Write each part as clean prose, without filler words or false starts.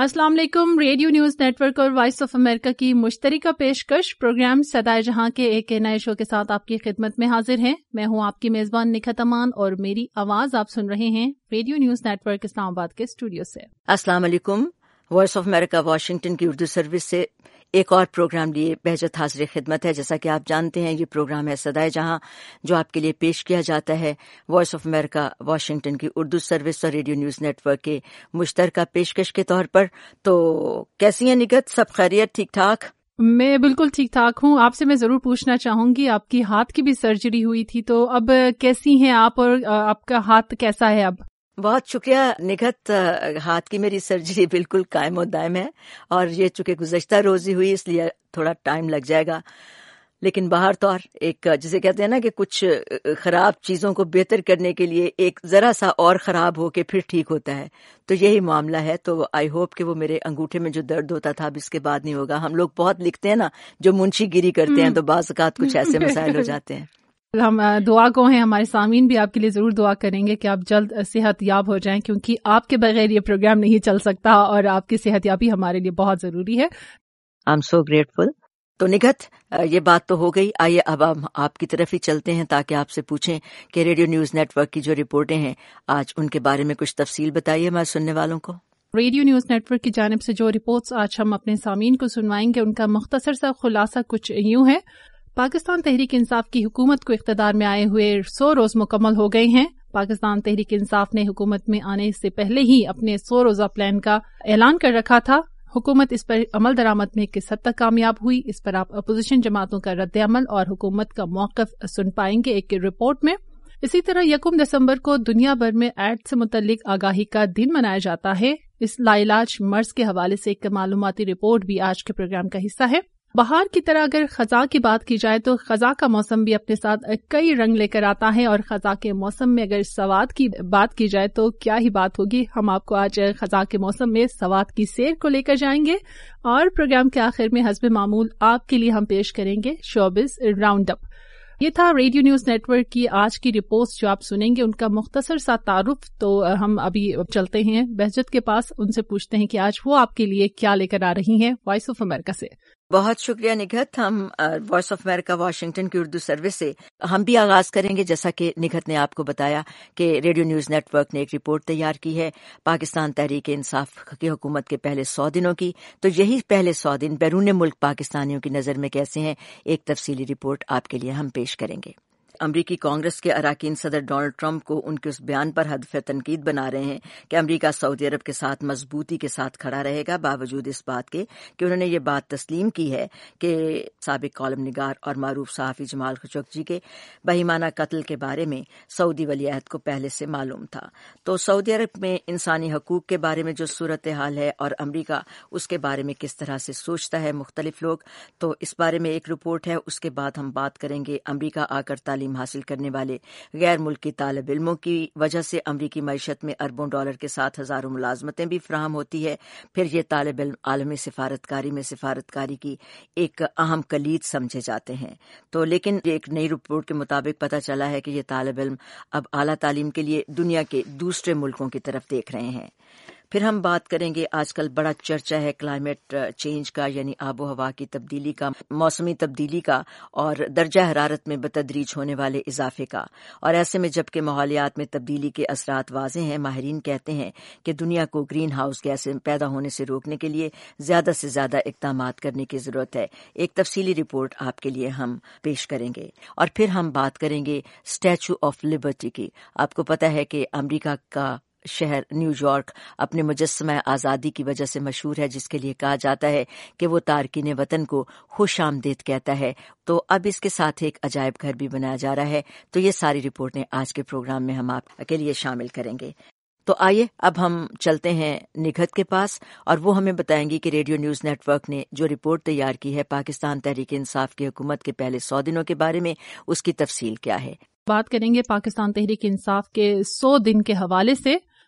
السلام علیکم. Radio news network اور وائس آف امریکہ کی مشترکہ پیشکش پروگرام صدائے جہاں کے ایک نئے شو کے ساتھ آپ کی خدمت میں حاضر ہیں. میں ہوں آپ کی میزبان نکھت امان اور میری آواز آپ سن رہے ہیں radio news network Islamabad کے اسٹوڈیو سے. السلام علیکم. وائس آف امریکہ واشنگٹن کی اردو سروس سے ایک اور پروگرام لیے بہجت حاضر خدمت ہے. جیسا کہ آپ جانتے ہیں یہ پروگرام ہے صدائے جہاں، جو آپ کے لیے پیش کیا جاتا ہے وائس آف امریکہ واشنگٹن کی اردو سروس اور ریڈیو نیوز نیٹ ورک کے مشترکہ پیشکش کے طور پر. تو کیسی ہیں نگہت؟ سب خیریت؟ ٹھیک ٹھاک؟ میں بالکل ٹھیک ٹھاک ہوں. آپ سے میں ضرور پوچھنا چاہوں گی، آپ کی ہاتھ کی بھی سرجری ہوئی تھی، تو اب کیسی ہیں آپ اور آپ کا ہاتھ کیسا ہے اب؟ بہت شکریہ نگہت. ہاتھ کی میری سرجری بالکل قائم و دائم ہے، اور یہ چونکہ گزشتہ روز ہی ہوئی اس لیے تھوڑا ٹائم لگ جائے گا، لیکن بہر طور ایک جسے کہتے ہیں نا کہ کچھ خراب چیزوں کو بہتر کرنے کے لیے ایک ذرا سا اور خراب ہو کے پھر ٹھیک ہوتا ہے، تو یہی معاملہ ہے. تو آئی ہوپ کہ وہ میرے انگوٹھے میں جو درد ہوتا تھا اب اس کے بعد نہیں ہوگا. ہم لوگ بہت لکھتے ہیں نا جو منشی گیری کرتے ہیں، تو بعض اوقات کچھ ایسے مسائل ہو جاتے ہیں. ہم دعا کو ہیں، ہمارے سامعین بھی آپ کے لیے ضرور دعا کریں گے کہ آپ جلد صحت یاب ہو جائیں، کیونکہ آپ کے بغیر یہ پروگرام نہیں چل سکتا اور آپ کی صحت یابی ہمارے لیے بہت ضروری ہے. I'm so grateful. تو نگہت یہ بات تو ہو گئی، آئیے اب ہم آپ کی طرف ہی چلتے ہیں تاکہ آپ سے پوچھیں کہ ریڈیو نیوز نیٹ ورک کی جو رپورٹیں ہیں آج ان کے بارے میں کچھ تفصیل بتائیے ہمارے سننے والوں کو. ریڈیو نیوز نیٹ ورک کی جانب سے جو رپورٹس آج ہم اپنے سامعین کو سنوائیں گے ان کا مختصر سا خلاصہ کچھ یوں ہے. پاکستان تحریک انصاف کی حکومت کو اقتدار میں آئے ہوئے 100 روز مکمل ہو گئے ہیں. پاکستان تحریک انصاف نے حکومت میں آنے سے پہلے ہی اپنے 100 روزہ پلان کا اعلان کر رکھا تھا. حکومت اس پر عمل درآمد میں کس حد تک کامیاب ہوئی، اس پر آپ اپوزیشن جماعتوں کا رد عمل اور حکومت کا موقف سن پائیں گے ایک رپورٹ میں. اسی طرح 1 دسمبر کو دنیا بھر میں ایڈز سے متعلق آگاہی کا دن منایا جاتا ہے. اس لاعلاج مرض کے حوالے سے ایک معلوماتی رپورٹ بھی آج کے پروگرام کا حصہ ہے. بہار کی طرح اگر خزاں کی بات کی جائے تو خزاں کا موسم بھی اپنے ساتھ کئی رنگ لے کر آتا ہے، اور خزاں کے موسم میں اگر سوات کی بات کی جائے تو کیا ہی بات ہوگی. ہم آپ کو آج خزاں کے موسم میں سوات کی سیر کو لے کر جائیں گے، اور پروگرام کے آخر میں حسب معمول آپ کے لیے ہم پیش کریں گے شوبز راؤنڈ اپ. یہ تھا ریڈیو نیوز نیٹ ورک کی آج کی رپورٹس جو آپ سنیں گے ان کا مختصر سا تعارف. تو ہم ابھی چلتے ہیں بہجت کے پاس، ان سے پوچھتے ہیں کہ آج وہ آپ کے لیے کیا لے کر آ رہی ہیں وائس آف امریکہ سے. بہت شکریہ نگہت. ہم وائس آف امریکہ واشنگٹن کی اردو سروس سے ہم بھی آغاز کریں گے. جیسا کہ نگہت نے آپ کو بتایا کہ ریڈیو نیوز نیٹ ورک نے ایک رپورٹ تیار کی ہے پاکستان تحریک انصاف کی حکومت کے پہلے 100 دنوں کی. تو یہی پہلے 100 دن بیرون ملک پاکستانیوں کی نظر میں کیسے ہیں، ایک تفصیلی رپورٹ آپ کے لیے ہم پیش کریں گے. امریکی کانگریس کے اراکین صدر ڈونلڈ ٹرمپ کو ان کے اس بیان پر ہدف تنقید بنا رہے ہیں کہ امریکہ سعودی عرب کے ساتھ مضبوطی کے ساتھ کھڑا رہے گا، باوجود اس بات کے کہ انہوں نے یہ بات تسلیم کی ہے کہ سابق کالم نگار اور معروف صحافی جمال خشوگی کے بہیمانہ قتل کے بارے میں سعودی ولی عہد کو پہلے سے معلوم تھا. تو سعودی عرب میں انسانی حقوق کے بارے میں جو صورتحال ہے اور امریکہ اس کے بارے میں کس طرح سے سوچتا ہے مختلف لوگ، تو اس بارے میں ایک رپورٹ ہے. اس کے بعد ہم بات کریں گے امریکہ آ کر تعلیم حاصل کرنے والے غیر ملکی طالب علموں کی وجہ سے امریکی معیشت میں اربوں ڈالر کے ساتھ ہزاروں ملازمتیں بھی فراہم ہوتی ہے. پھر یہ طالب علم عالمی سفارتکاری میں سفارتکاری کی ایک اہم کلید سمجھے جاتے ہیں. تو لیکن ایک نئی رپورٹ کے مطابق پتہ چلا ہے کہ یہ طالب علم اب اعلیٰ تعلیم کے لیے دنیا کے دوسرے ملکوں کی طرف دیکھ رہے ہیں. پھر ہم بات کریں گے، آج کل بڑا چرچا ہے کلائمیٹ چینج کا، یعنی آب و ہوا کی تبدیلی کا، موسمی تبدیلی کا، اور درجہ حرارت میں بتدریج ہونے والے اضافے کا. اور ایسے میں جبکہ ماحولیات میں تبدیلی کے اثرات واضح ہیں، ماہرین کہتے ہیں کہ دنیا کو گرین ہاؤس گیسیں پیدا ہونے سے روکنے کے لیے زیادہ سے زیادہ اقدامات کرنے کی ضرورت ہے. ایک تفصیلی رپورٹ آپ کے لیے ہم پیش کریں گے. اور پھر ہم بات کریں گے اسٹیچو آف لبرٹی کی. آپ کو پتہ ہے کہ امریکہ کا شہر نیو یارک اپنے مجسمہ آزادی کی وجہ سے مشہور ہے، جس کے لیے کہا جاتا ہے کہ وہ تارکین وطن کو خوش آمدید کہتا ہے. تو اب اس کے ساتھ ایک عجائب گھر بھی بنایا جا رہا ہے. تو یہ ساری رپورٹیں آج کے پروگرام میں ہم آپ کے لیے شامل کریں گے. تو آئیے اب ہم چلتے ہیں نگہت کے پاس، اور وہ ہمیں بتائیں گی کہ ریڈیو نیوز نیٹ ورک نے جو رپورٹ تیار کی ہے پاکستان تحریک انصاف کی حکومت کے پہلے 100 دنوں کے بارے میں، اس کی تفصیل کیا ہے. بات کریں گے پاکستان تحریک انصاف کے 100 دن کے حوالے سے.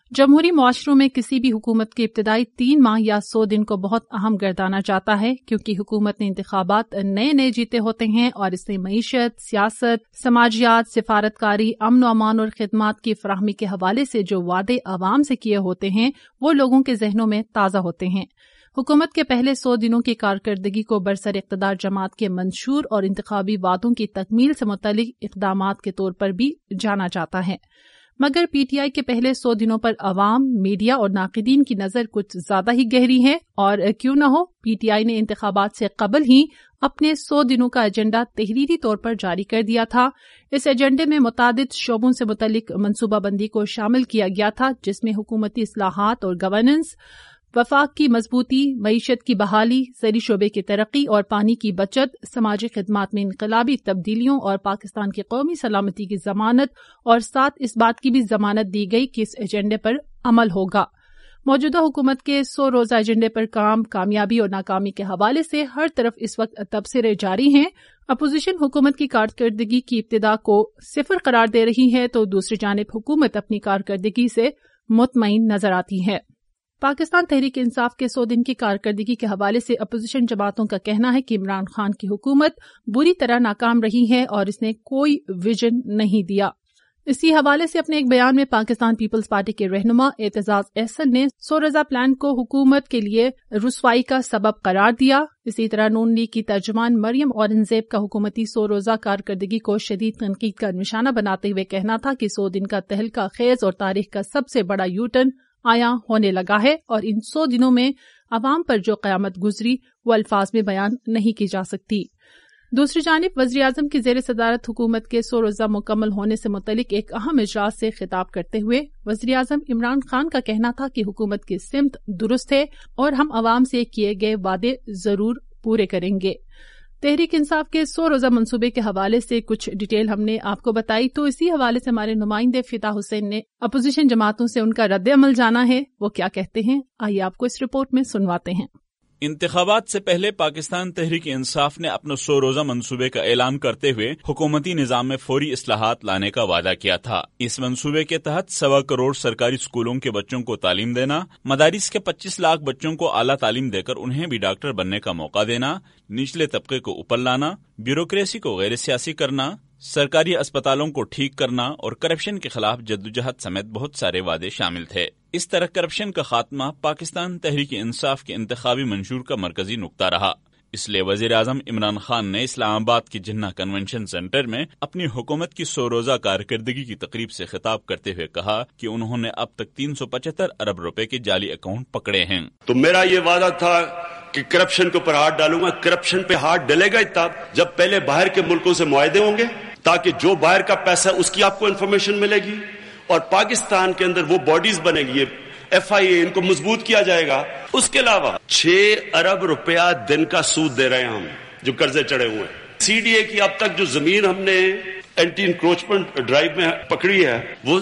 جمہوری معاشروں میں کسی بھی حکومت کے ابتدائی 3 ماہ یا 100 دن کو بہت اہم گردانا جاتا ہے، کیونکہ حکومت نے انتخابات نئے جیتے ہوتے ہیں اور اس نے معیشت، سیاست، سماجیات، سفارتکاری، امن و امان اور خدمات کی فراہمی کے حوالے سے جو وعدے عوام سے کیے ہوتے ہیں وہ لوگوں کے ذہنوں میں تازہ ہوتے ہیں۔ حکومت کے پہلے 100 دنوں کی کارکردگی کو برسر اقتدار جماعت کے منشور اور انتخابی وعدوں کی تکمیل سے متعلق اقدامات کے طور پر بھی جانا جاتا ہے، مگر پی ٹی آئی کے پہلے 100 دنوں پر عوام، میڈیا اور ناقدین کی نظر کچھ زیادہ ہی گہری ہے، اور کیوں نہ ہو پی ٹی آئی نے انتخابات سے قبل ہی اپنے 100 دنوں کا ایجنڈا تحریری طور پر جاری کر دیا تھا۔ اس ایجنڈے میں متعدد شعبوں سے متعلق منصوبہ بندی کو شامل کیا گیا تھا، جس میں حکومتی اصلاحات اور گورننس، وفاق کی مضبوطی، معیشت کی بحالی، زرعی شعبے کی ترقی اور پانی کی بچت، سماجی خدمات میں انقلابی تبدیلیوں اور پاکستان کی قومی سلامتی کی ضمانت، اور ساتھ اس بات کی بھی ضمانت دی گئی کہ اس ایجنڈے پر عمل ہوگا۔ موجودہ حکومت کے 100 روزہ ایجنڈے پر کامیابی اور ناکامی کے حوالے سے ہر طرف اس وقت تبصرے جاری ہیں۔ اپوزیشن حکومت کی کارکردگی کی ابتدا کو 0 قرار دے رہی ہے تو دوسری جانب حکومت اپنی کارکردگی سے مطمئن نظر آتی ہے۔ پاکستان تحریک انصاف کے 100 دن کی کارکردگی کے حوالے سے اپوزیشن جماعتوں کا کہنا ہے کہ عمران خان کی حکومت بری طرح ناکام رہی ہے اور اس نے کوئی ویژن نہیں دیا۔ اسی حوالے سے اپنے ایک بیان میں پاکستان پیپلز پارٹی کے رہنما اعتزاز احسن نے 100 روزہ پلان کو حکومت کے لیے رسوائی کا سبب قرار دیا۔ اسی طرح نون لیگ کی ترجمان مریم اورنگزیب کا حکومتی 100 روزہ کارکردگی کو شدید تنقید کا نشانہ بناتے ہوئے کہنا تھا کہ 100 دن کا تہلکہ خیز اور تاریخ کا سب سے بڑا یو ٹرن آیا ہونے لگا ہے، اور ان 100 دنوں میں عوام پر جو قیامت گزری وہ الفاظ میں بیان نہیں کی جا سکتی۔ دوسری جانب وزیراعظم کی زیر صدارت حکومت کے 100 روزہ مکمل ہونے سے متعلق ایک اہم اجلاس سے خطاب کرتے ہوئے وزیراعظم عمران خان کا کہنا تھا کہ حکومت کی سمت درست ہے اور ہم عوام سے کیے گئے وعدے ضرور پورے کریں گے۔ تحریک انصاف کے 100 روزہ منصوبے کے حوالے سے کچھ ڈیٹیل ہم نے آپ کو بتائی، تو اسی حوالے سے ہمارے نمائندے فتح حسین نے اپوزیشن جماعتوں سے ان کا رد عمل جانا ہے، وہ کیا کہتے ہیں آئیے آپ کو اس رپورٹ میں سنواتے ہیں۔ انتخابات سے پہلے پاکستان تحریک انصاف نے اپنے 100 روزہ منصوبے کا اعلان کرتے ہوئے حکومتی نظام میں فوری اصلاحات لانے کا وعدہ کیا تھا۔ اس منصوبے کے تحت 1.25 کروڑ سرکاری اسکولوں کے بچوں کو تعلیم دینا، مدارس کے 25 لاکھ بچوں کو اعلیٰ تعلیم دے کر انہیں بھی ڈاکٹر بننے کا موقع دینا، نچلے طبقے کو اوپر لانا، بیوروکریسی کو غیر سیاسی کرنا، سرکاری اسپتالوں کو ٹھیک کرنا اور کرپشن کے خلاف جدوجہد سمیت بہت سارے وعدے شامل تھے۔ اس طرح کرپشن کا خاتمہ پاکستان تحریک انصاف کے انتخابی منشور کا مرکزی نقطہ رہا۔ اس لیے وزیراعظم عمران خان نے اسلام آباد کی جناح کنونشن سینٹر میں اپنی حکومت کی 100 روزہ کارکردگی کی تقریب سے خطاب کرتے ہوئے کہا کہ انہوں نے اب تک 375 ارب روپے کے جعلی اکاؤنٹ پکڑے ہیں۔ تو میرا یہ وعدہ تھا کہ کرپشن کے اوپر ہاتھ ڈالوں گا۔ کرپشن پہ ہاتھ ڈلے گا تب جب پہلے باہر کے ملکوں سے معاہدے ہوں گے، تاکہ جو باہر کا پیسہ اس کی آپ کو انفارمیشن ملے گی، اور پاکستان کے اندر وہ باڈیز بنے گی، ایف آئی اے، ان کو مضبوط کیا جائے گا۔ اس کے علاوہ 6 ارب روپیہ دن کا سود دے رہے ہیں ہم جو قرضے چڑھے ہوئے ہیں۔ سی ڈی اے کی اب تک جو زمین ہم نے اینٹی انکروچمنٹ ڈرائیو میں پکڑی ہے وہ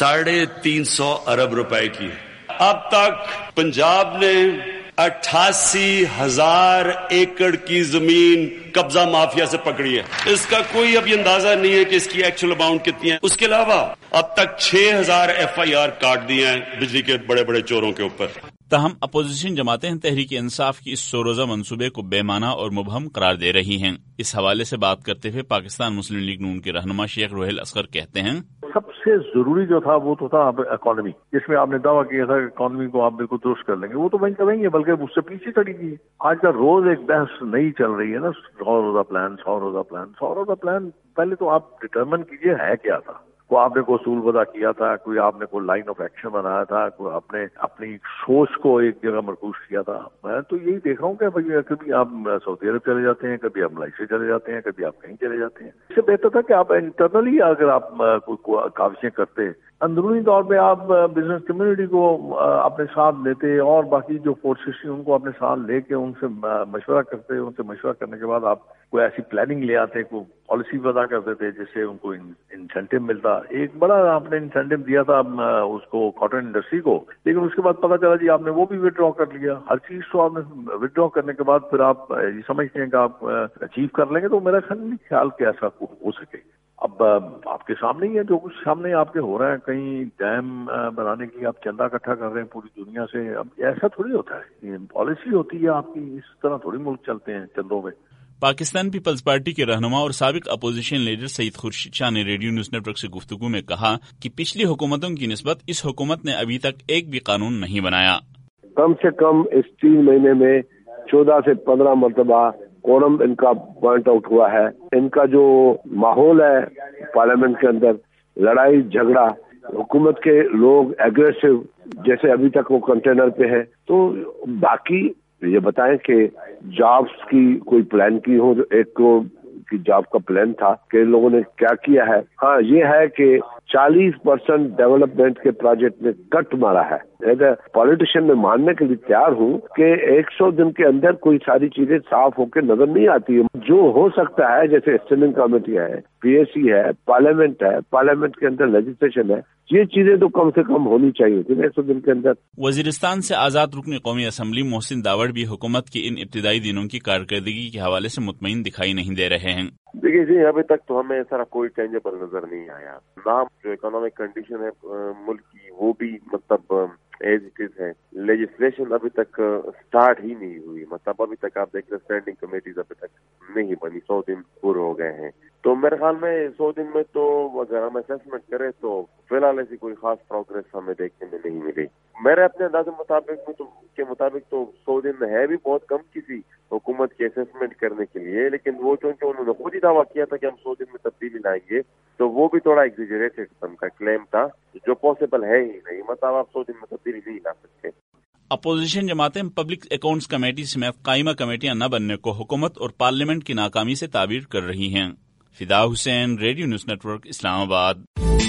350 ارب روپے کی ہے۔ اب تک پنجاب نے 88,000 ایکڑ کی زمین قبضہ مافیا سے پکڑی ہے۔ اس کا کوئی ابھی اندازہ نہیں ہے کہ اس کی ایکچوئل اماؤنٹ کتنی ہے۔ اس کے علاوہ اب تک 6,000 ایف آئی آر کاٹ دیے ہیں بجلی کے بڑے بڑے چوروں کے اوپر۔ تاہم اپوزیشن جماعتیں تحریک انصاف کی اس 100 روزہ منصوبے کو بے معنی اور مبہم قرار دے رہی ہیں۔ اس حوالے سے بات کرتے ہوئے پاکستان مسلم لیگ نون کے رہنما شیخ روحیل اصغر کہتے ہیں، سب سے ضروری جو تھا وہ تو تھا اکانومی، جس میں آپ نے دعویٰ کیا تھا کہ اکانومی کو آپ بالکل درست کر لیں گے، وہ تو وہیں کریں گے، بلکہ اس سے پیچھے چڑی گئی۔ آج کا روز ایک بحث نہیں چل رہی ہے نا، 100 روزہ پلان، 100 روزہ پلان، 100 روزہ پلان۔ پہلے تو آپ ڈٹرمن کیجئے ہے کیا تھا، کوئی آپ نے کوئی اصول وضع کیا تھا، کوئی آپ نے کوئی لائن آف ایکشن بنایا تھا، کوئی آپ نے اپنی سوچ کو ایک جگہ مرکوز کیا تھا۔ میں تو یہی دیکھ رہا ہوں کہ بھائی کبھی آپ سعودی عرب چلے جاتے ہیں، کبھی آپ ملائیشیا چلے جاتے ہیں، کبھی آپ کہیں چلے جاتے ہیں۔ اس سے بہتر تھا کہ آپ انٹرنلی اگر آپ کوئی کاوشیں کرتے، اندرونی طور پہ آپ بزنس کمیونٹی کو اپنے ساتھ لیتے اور باقی جو فورسز تھیں ان کو اپنے ساتھ لے کے ان سے مشورہ کرتے، ان سے مشورہ کرنے کے بعد آپ کوئی ایسی پلاننگ لے آتے، کوئی پالیسی وضع کرتے تھے جس سے ان کو انسینٹیو ملتا۔ ایک بڑا آپ نے انسینٹیو دیا تھا اس کو کاٹن انڈسٹری کو، لیکن اس کے بعد پتہ چلا جی آپ نے وہ بھی وڈرا کر لیا۔ ہر چیز تو آپ نے وڈرا کرنے کے بعد پھر آپ یہ سمجھتے ہیں کہ آپ اچیو کر لیں گے، تو میرا خیال کہ ایسا ہو سکے۔ اب آپ کے سامنے ہی ہے جو کچھ سامنے آپ کے ہو رہا ہے، کہیں ڈیم بنانے کی آپ چندہ اکٹھا کر رہے ہیں پوری دنیا سے. اب ایسا تھوڑی ہوتا ہے، یہ پالیسی ہوتی ہے آپ کی، اس طرح تھوڑی ملک چلتے ہیں چندوں میں. پاکستان پیپلز پارٹی کے رہنما اور سابق اپوزیشن لیڈر سعید خورشید شاہ نے ریڈیو نیوز نیٹ ورک سے گفتگو میں کہا کہ پچھلی حکومتوں کی نسبت اس حکومت نے ابھی تک ایک بھی قانون نہیں بنایا. کم سے کم اس 3 مہینے میں 14 سے 15 مرتبہ کورم ان کا پوائنٹ آؤٹ ہوا ہے. ان کا جو ماحول ہے پارلیمنٹ کے اندر، لڑائی جھگڑا، حکومت کے لوگ ایگریسو جیسے ابھی تک وہ کنٹینر پہ ہے. تو باقی یہ بتائیں کہ جابس کی کوئی پلان کی ہو، جو 1 کروڑ کی جاب کا پلان تھا کہ لوگوں نے کیا کیا ہے. ہاں یہ ہے کہ 40% ڈیولپمنٹ کے پروجیکٹ میں کٹ مارا ہے. پولیٹیشین میں ماننے کے لیے تیار ہوں کہ 100 دن کے اندر کوئی ساری چیزیں صاف ہو کے نظر نہیں آتی. جو ہو سکتا ہے جیسے اسٹینڈنگ کمیٹی ہے، پی ایس سی ہے، پارلیمنٹ ہے، پارلیمنٹ کے اندر لیجسلیشن ہے، یہ چیزیں تو کم سے کم ہونی چاہیے تھی 100 دن کے اندر. وزیرستان سے آزاد رکن قومی اسمبلی محسن داوڑ بھی حکومت کی ان ابتدائی دنوں کی کارکردگی کے حوالے سے مطمئن دکھائی نہیں دے رہے ہیں. دیکھیے جی، ابھی تک تو ہمیں سارا کوئی ٹینجیبل نظر نہیں آیا. نہ جو اکنامک کنڈیشن ہے ملک کی وہ بھی مطلب ایز اٹ از ہے. لیجسلیشن ابھی تک سٹارٹ ہی نہیں ہوئی. مطلب ابھی تک آپ دیکھ رہے اسٹینڈنگ کمیٹیز ابھی تک نہیں بنی. 100 دن پورے ہو گئے ہیں. تو میرے خیال میں 100 دن میں تو اگر ہم اسیسمنٹ کریں تو فی الحال ایسی کوئی خاص پروگریس ہمیں دیکھنے میں نہیں ملی. میرے اپنے انداز کے مطابق تو 100 دن ہے بھی بہت کم کسی حکومت کی اسیسمنٹ کرنے کے لیے. لیکن وہ چونکہ انہوں نے خود ہی دعویٰ کیا تھا کہ ہم 100 دن میں تبدیلی لائیں گے، تو وہ بھی تھوڑا ایگزیجریٹڈ قسم کا کلیم تھا جو پاسبل ہے ہی نہیں. مطلب آپ 100 دن میں تبدیلی نہیں لا سکتے. اپوزیشن جماعتیں پبلک اکاؤنٹس کمیٹی سمیت قائمہ کمیٹیاں نہ بننے کو حکومت اور پارلیمنٹ کی ناکامی سے تعبیر کر رہی ہیں. Fida Hussain, radio news network, Islamabad.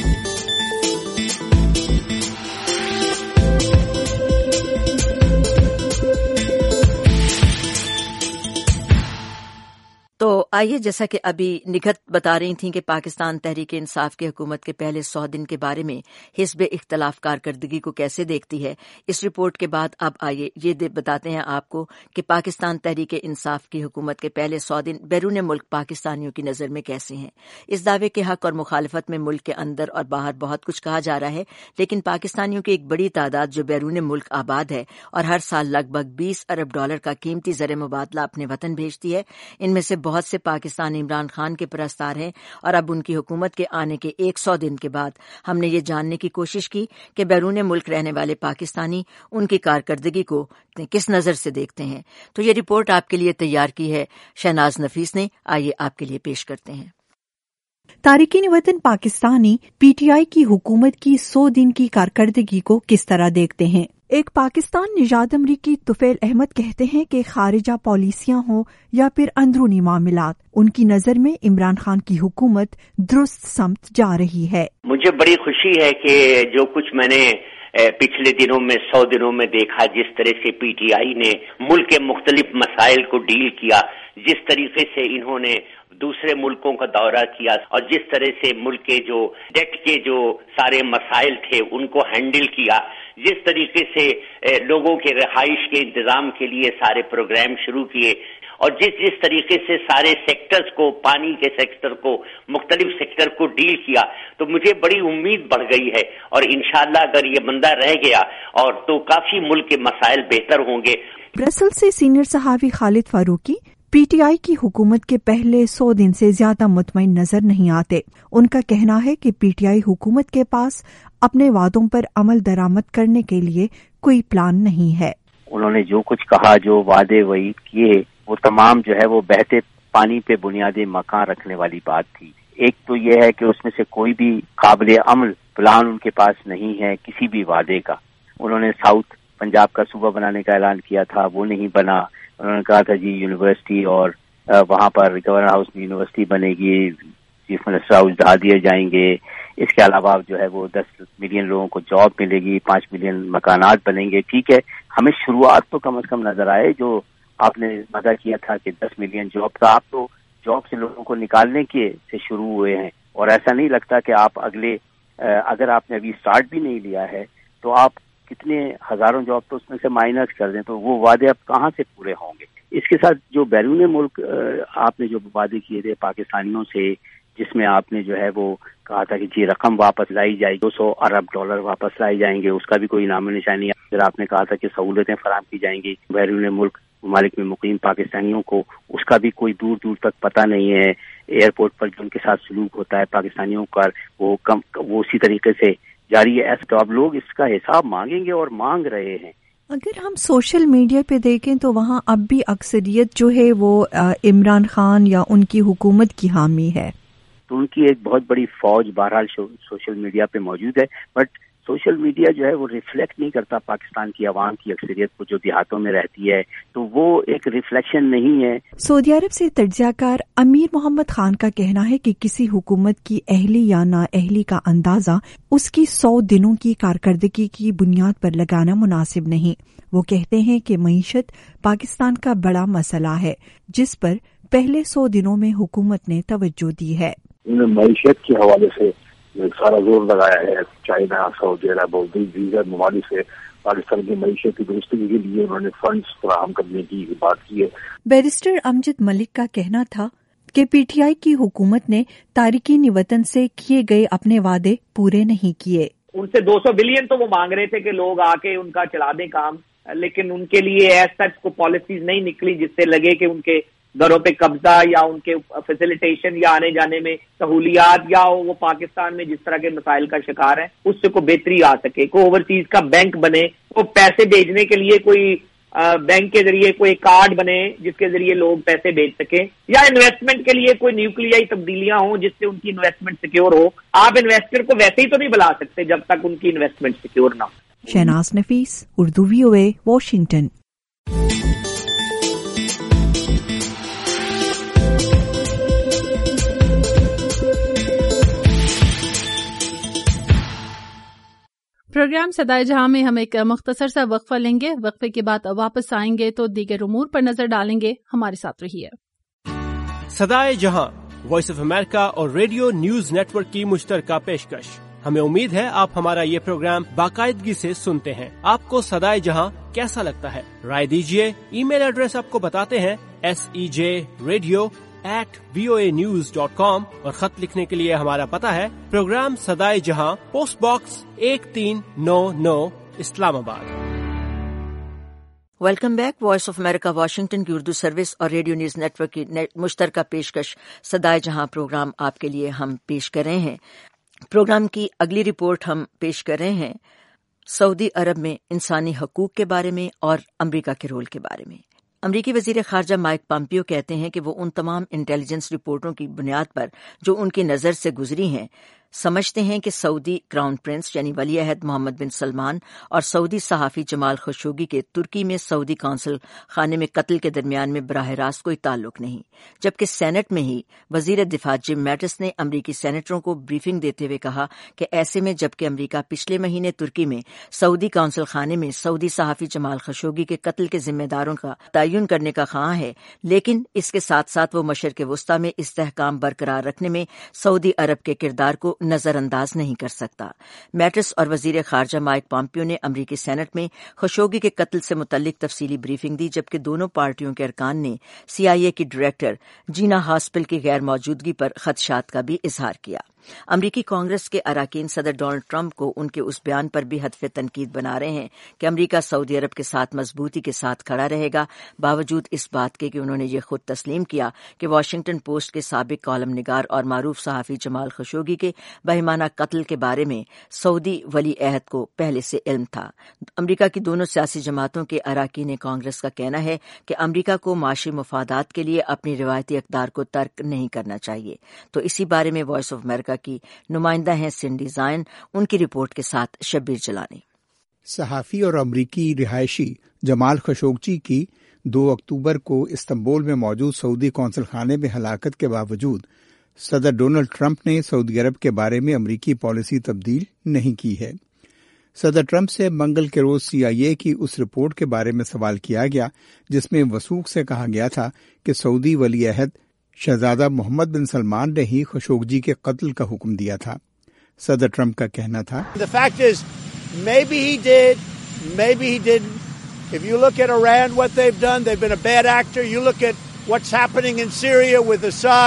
تو آئیے، جیسا کہ ابھی نگہت بتا رہی تھیں کہ پاکستان تحریک انصاف کی حکومت کے پہلے 100 دن کے بارے میں حزب اختلاف کارکردگی کو کیسے دیکھتی ہے، اس رپورٹ کے بعد اب آئیے یہ بتاتے ہیں آپ کو کہ پاکستان تحریک انصاف کی حکومت کے پہلے 100 دن بیرون ملک پاکستانیوں کی نظر میں کیسے ہیں. اس دعوے کے حق اور مخالفت میں ملک کے اندر اور باہر بہت کچھ کہا جا رہا ہے، لیکن پاکستانیوں کی ایک بڑی تعداد جو بیرون ملک آباد ہے اور ہر سال لگ بھگ $20 ارب کا قیمتی زر مبادلہ اپنے وطن بھیجتی ہے، ان میں سے بہت سے پاکستان عمران خان کے پرستار ہیں. اور اب ان کی حکومت کے آنے کے 100 دن کے بعد ہم نے یہ جاننے کی کوشش کی کہ بیرون ملک رہنے والے پاکستانی ان کی کارکردگی کو کس نظر سے دیکھتے ہیں. تو یہ رپورٹ آپ کے لیے تیار کی ہے شہناز نفیس نے. آئیے آپ کے لیے پیش کرتے ہیں. تارکین وطن پاکستانی پی ٹی آئی کی حکومت کی 100 دن کی کارکردگی کو کس طرح دیکھتے ہیں. ایک پاکستان نژاد امریکی طفیل احمد کہتے ہیں کہ خارجہ پالیسیاں ہوں یا پھر اندرونی معاملات، ان کی نظر میں عمران خان کی حکومت درست سمت جا رہی ہے. مجھے بڑی خوشی ہے کہ جو کچھ میں نے پچھلے دنوں میں 100 دنوں میں دیکھا، جس طرح سے پی ٹی آئی نے ملک کے مختلف مسائل کو ڈیل کیا، جس طریقے سے انہوں نے دوسرے ملکوں کا دورہ کیا اور جس طرح سے ملک کے جو ڈیٹ کے جو سارے مسائل تھے ان کو ہینڈل کیا، جس طریقے سے لوگوں کے رہائش کے انتظام کے لیے سارے پروگرام شروع کیے، اور جس طریقے سے سارے سیکٹرز کو، پانی کے سیکٹر کو، مختلف سیکٹر کو ڈیل کیا، تو مجھے بڑی امید بڑھ گئی ہے. اور انشاءاللہ اگر یہ بندہ رہ گیا اور تو کافی ملک کے مسائل بہتر ہوں گے. برسل سے سینئر صحافی خالد فاروقی پی ٹی آئی کی حکومت کے پہلے 100 دن سے زیادہ مطمئن نظر نہیں آتے. ان کا کہنا ہے کہ پی ٹی آئی حکومت کے پاس اپنے وعدوں پر عمل درآمد کرنے کے لیے کوئی پلان نہیں ہے. انہوں نے جو کچھ کہا، جو وعدے وعید کیے، وہ تمام جو ہے وہ بہتے پانی پہ بنیادی مکان رکھنے والی بات تھی. ایک تو یہ ہے کہ اس میں سے کوئی بھی قابل عمل پلان ان کے پاس نہیں ہے کسی بھی وعدے کا. انہوں نے ساؤتھ پنجاب کا صوبہ بنانے کا اعلان کیا تھا، وہ نہیں بنا. انہوں نے کہا تھا جی یونیورسٹی اور وہاں پر گورنر ہاؤس میں یونیورسٹی بنے گی، چیف منسٹر ہاؤس ڈھا دیے جائیں گے. اس کے علاوہ جو ہے وہ 10 ملین لوگوں کو جاب ملے گی، 5 ملین مکانات بنیں گے. ٹھیک ہے، ہمیں شروعات تو کم از کم نظر آئے. جو آپ نے وعدہ کیا تھا کہ 10 ملین جاب کا، آپ تو جاب سے لوگوں کو نکالنے کے سے شروع ہوئے ہیں. اور ایسا نہیں لگتا کہ آپ اگر آپ نے ابھی سٹارٹ بھی نہیں لیا ہے تو آپ کتنے ہزاروں جاب تو اس میں سے مائنس کر دیں، تو وہ وعدے اب کہاں سے پورے ہوں گے. اس کے ساتھ جو بیرون ملک آپ نے جو وعدے کیے تھے پاکستانیوں سے جس میں آپ نے جو ہے وہ کہا تھا کہ جی رقم واپس لائی جائے، $200 ارب واپس لائے جائیں گے، اس کا بھی کوئی نام و نشانی ہے۔ پھر آپ نے کہا تھا کہ سہولتیں فراہم کی جائیں گی بیرون ملک ممالک میں مقیم پاکستانیوں کو، اس کا بھی کوئی دور دور تک پتہ نہیں ہے۔ ایئرپورٹ پر جو ان کے ساتھ سلوک ہوتا ہے پاکستانیوں کا وہ اسی طریقے سے جاری ہے۔ ایسا تو اب لوگ اس کا حساب مانگیں گے اور مانگ رہے ہیں۔ اگر ہم سوشل میڈیا پہ دیکھیں تو وہاں اب بھی اکثریت جو ہے وہ عمران خان یا ان کی حکومت کی حامی ہے، تو ان کی ایک بہت بڑی فوج بہرحال سوشل میڈیا پہ موجود ہے، بٹ سوشل میڈیا جو ہے وہ ریفلیکٹ نہیں کرتا پاکستان کی عوام کی اکثریت کو جو دیہاتوں میں رہتی ہے، تو وہ ایک ریفلیکشن نہیں ہے۔ سعودی عرب سے تجزیہ کار امیر محمد خان کا کہنا ہے کہ کسی حکومت کی اہلی یا نااہلی کا اندازہ اس کی 100 دنوں کی کارکردگی کی بنیاد پر لگانا مناسب نہیں۔ وہ کہتے ہیں کہ معیشت پاکستان کا بڑا مسئلہ ہے جس پر پہلے 100 دنوں میں حکومت نے توجہ دی ہے۔ معیشت کے حوالے سے سارا زور لگایا ہے، چائنا، سعودی عرب اور دیگر ممالک سے پاکستان کی معیشت کی درستگی کے لیے انہوں نے فنڈز فراہم کرنے کی بات کی ہے۔ بیرسٹر امجد ملک کا کہنا تھا کہ پی ٹی آئی کی حکومت نے تارکین وطن سے کیے گئے اپنے وعدے پورے نہیں کیے۔ ان سے 200 بلین تو وہ مانگ رہے تھے کہ لوگ آ کے ان کا چلا دیں کام، لیکن ان کے لیے ایز سچ کو پالیسیز نہیں نکلی جس سے لگے کہ ان کے گھروں پہ قبضہ یا ان کے فیسیلیٹیشن یا آنے جانے میں سہولیات یا وہ پاکستان میں جس طرح کے مسائل کا شکار ہیں اس سے کوئی بہتری آ سکے، کوئی اوورسیز کا بینک بنے، وہ پیسے بھیجنے کے لیے کوئی بینک کے ذریعے کوئی کارڈ بنے جس کے ذریعے لوگ پیسے بھیج سکیں، یا انویسٹمنٹ کے لیے کوئی نیوکلیائی تبدیلیاں ہوں جس سے ان کی انویسٹمنٹ سیکیور ہو۔ آپ انویسٹر کو ویسے ہی تو نہیں بلا سکتے جب تک ان کی انویسٹمنٹ سیکیور نہ ہو۔ Shahnaz Nafees, Urdu VOA، Washington. Programme صدائے جہاں میں ہم ایک مختصر سا وقفہ لیں گے، وقفے کے بعد واپس آئیں گے تو دیگر امور پر نظر ڈالیں گے، ہمارے ساتھ رہیے۔ صدائے جہاں وائس آف امریکہ اور ریڈیو نیوز نیٹ ورک کی مشترکہ پیشکش۔ ہمیں امید ہے آپ ہمارا یہ پروگرام باقاعدگی سے سنتے ہیں۔ آپ کو صدائے جہاں کیسا لگتا ہے؟ رائے دیجیے۔ ای میل ایڈریس آپ کو بتاتے ہیں sejradio@voanews.com، اور خط لکھنے کے لیے ہمارا پتہ ہے پروگرام صدائے جہاں، post box 1399، Islamabad. Welcome back. Voice of America Washington کی اردو سروس اور ریڈیو نیوز نیٹ ورک کی مشترکہ پیشکش صدائے جہاں پروگرام آپ کے لیے ہم پیش کر رہے ہیں۔ پروگرام کی اگلی رپورٹ ہم پیش کر رہے ہیں سعودی عرب میں انسانی حقوق کے بارے میں اور امریکہ کے رول کے بارے میں۔ امریکی وزیر خارجہ مائک پامپیو کہتے ہیں کہ وہ ان تمام انٹیلیجنس رپورٹوں کی بنیاد پر جو ان کی نظر سے گزری ہیں سمجھتے ہیں کہ سعودی کراؤن پرنس یعنی ولی عہد محمد بن سلمان اور سعودی صحافی جمال خشوگی کے ترکی میں سعودی قونصل خانے میں قتل کے درمیان میں براہ راست کوئی تعلق نہیں، جبکہ سینٹ میں ہی وزیر دفاع جم میٹس نے امریکی سینیٹروں کو بریفنگ دیتے ہوئے کہا کہ ایسے میں جبکہ امریکہ پچھلے مہینے ترکی میں سعودی قونصل خانے میں سعودی صحافی جمال خشوگی کے قتل کے ذمہ داروں کا تعین کرنے کا خواہاں ہے، لیکن اس کے ساتھ ساتھ وہ مشرق وسطی میں استحکام برقرار رکھنے میں سعودی عرب کے کردار کو نظر انداز نہیں کر سکتا۔ میٹس اور وزیر خارجہ مائک پامپیو نے امریکی سینٹ میں خشوگی کے قتل سے متعلق تفصیلی بریفنگ دی، جبکہ دونوں پارٹیوں کے ارکان نے CIA کی ڈائریکٹر جینا ہاسپل کی غیر موجودگی پر خدشات کا بھی اظہار کیا۔ امریکی کانگریس کے اراکین صدر ڈونلڈ ٹرمپ کو ان کے اس بیان پر بھی ہدف تنقید بنا رہے ہیں کہ امریکہ سعودی عرب کے ساتھ مضبوطی کے ساتھ کھڑا رہے گا، باوجود اس بات کے کہ انہوں نے یہ خود تسلیم کیا کہ واشنگٹن پوسٹ کے سابق کالم نگار اور معروف صحافی جمال خشوگی کے بہیمانہ قتل کے بارے میں سعودی ولی عہد کو پہلے سے علم تھا۔ امریکہ کی دونوں سیاسی جماعتوں کے اراکین کانگریس کا کہنا ہے کہ امریکہ کو معاشی مفادات کے لیے اپنی روایتی اقدار کو ترک نہیں کرنا چاہیے۔ تو اسی بارے میں وائس آف امریکہ کی نمائندہ ہیں سنڈی زائن، ان کی رپورٹ کے ساتھ شبیر جلانی۔ صحافی اور امریکی رہائشی جمال خشوگی کی 2 اکتوبر کو استنبول میں موجود سعودی قونصل خانے میں ہلاکت کے باوجود صدر ڈونلڈ ٹرمپ نے سعودی عرب کے بارے میں امریکی پالیسی تبدیل نہیں کی ہے۔ صدر ٹرمپ سے منگل کے روز CIA کی اس رپورٹ کے بارے میں سوال کیا گیا جس میں وثوق سے کہا گیا تھا کہ سعودی ولی عہد شہزادہ محمد بن سلمان نے ہی خشوگی کے قتل کا حکم دیا تھا۔ صدر ٹرمپ کا کہنا تھا The fact is, maybe he did, maybe he didn't. If you look at Iran, what they've done, they've been a bad actor. You look at what's happening in Syria with Assad,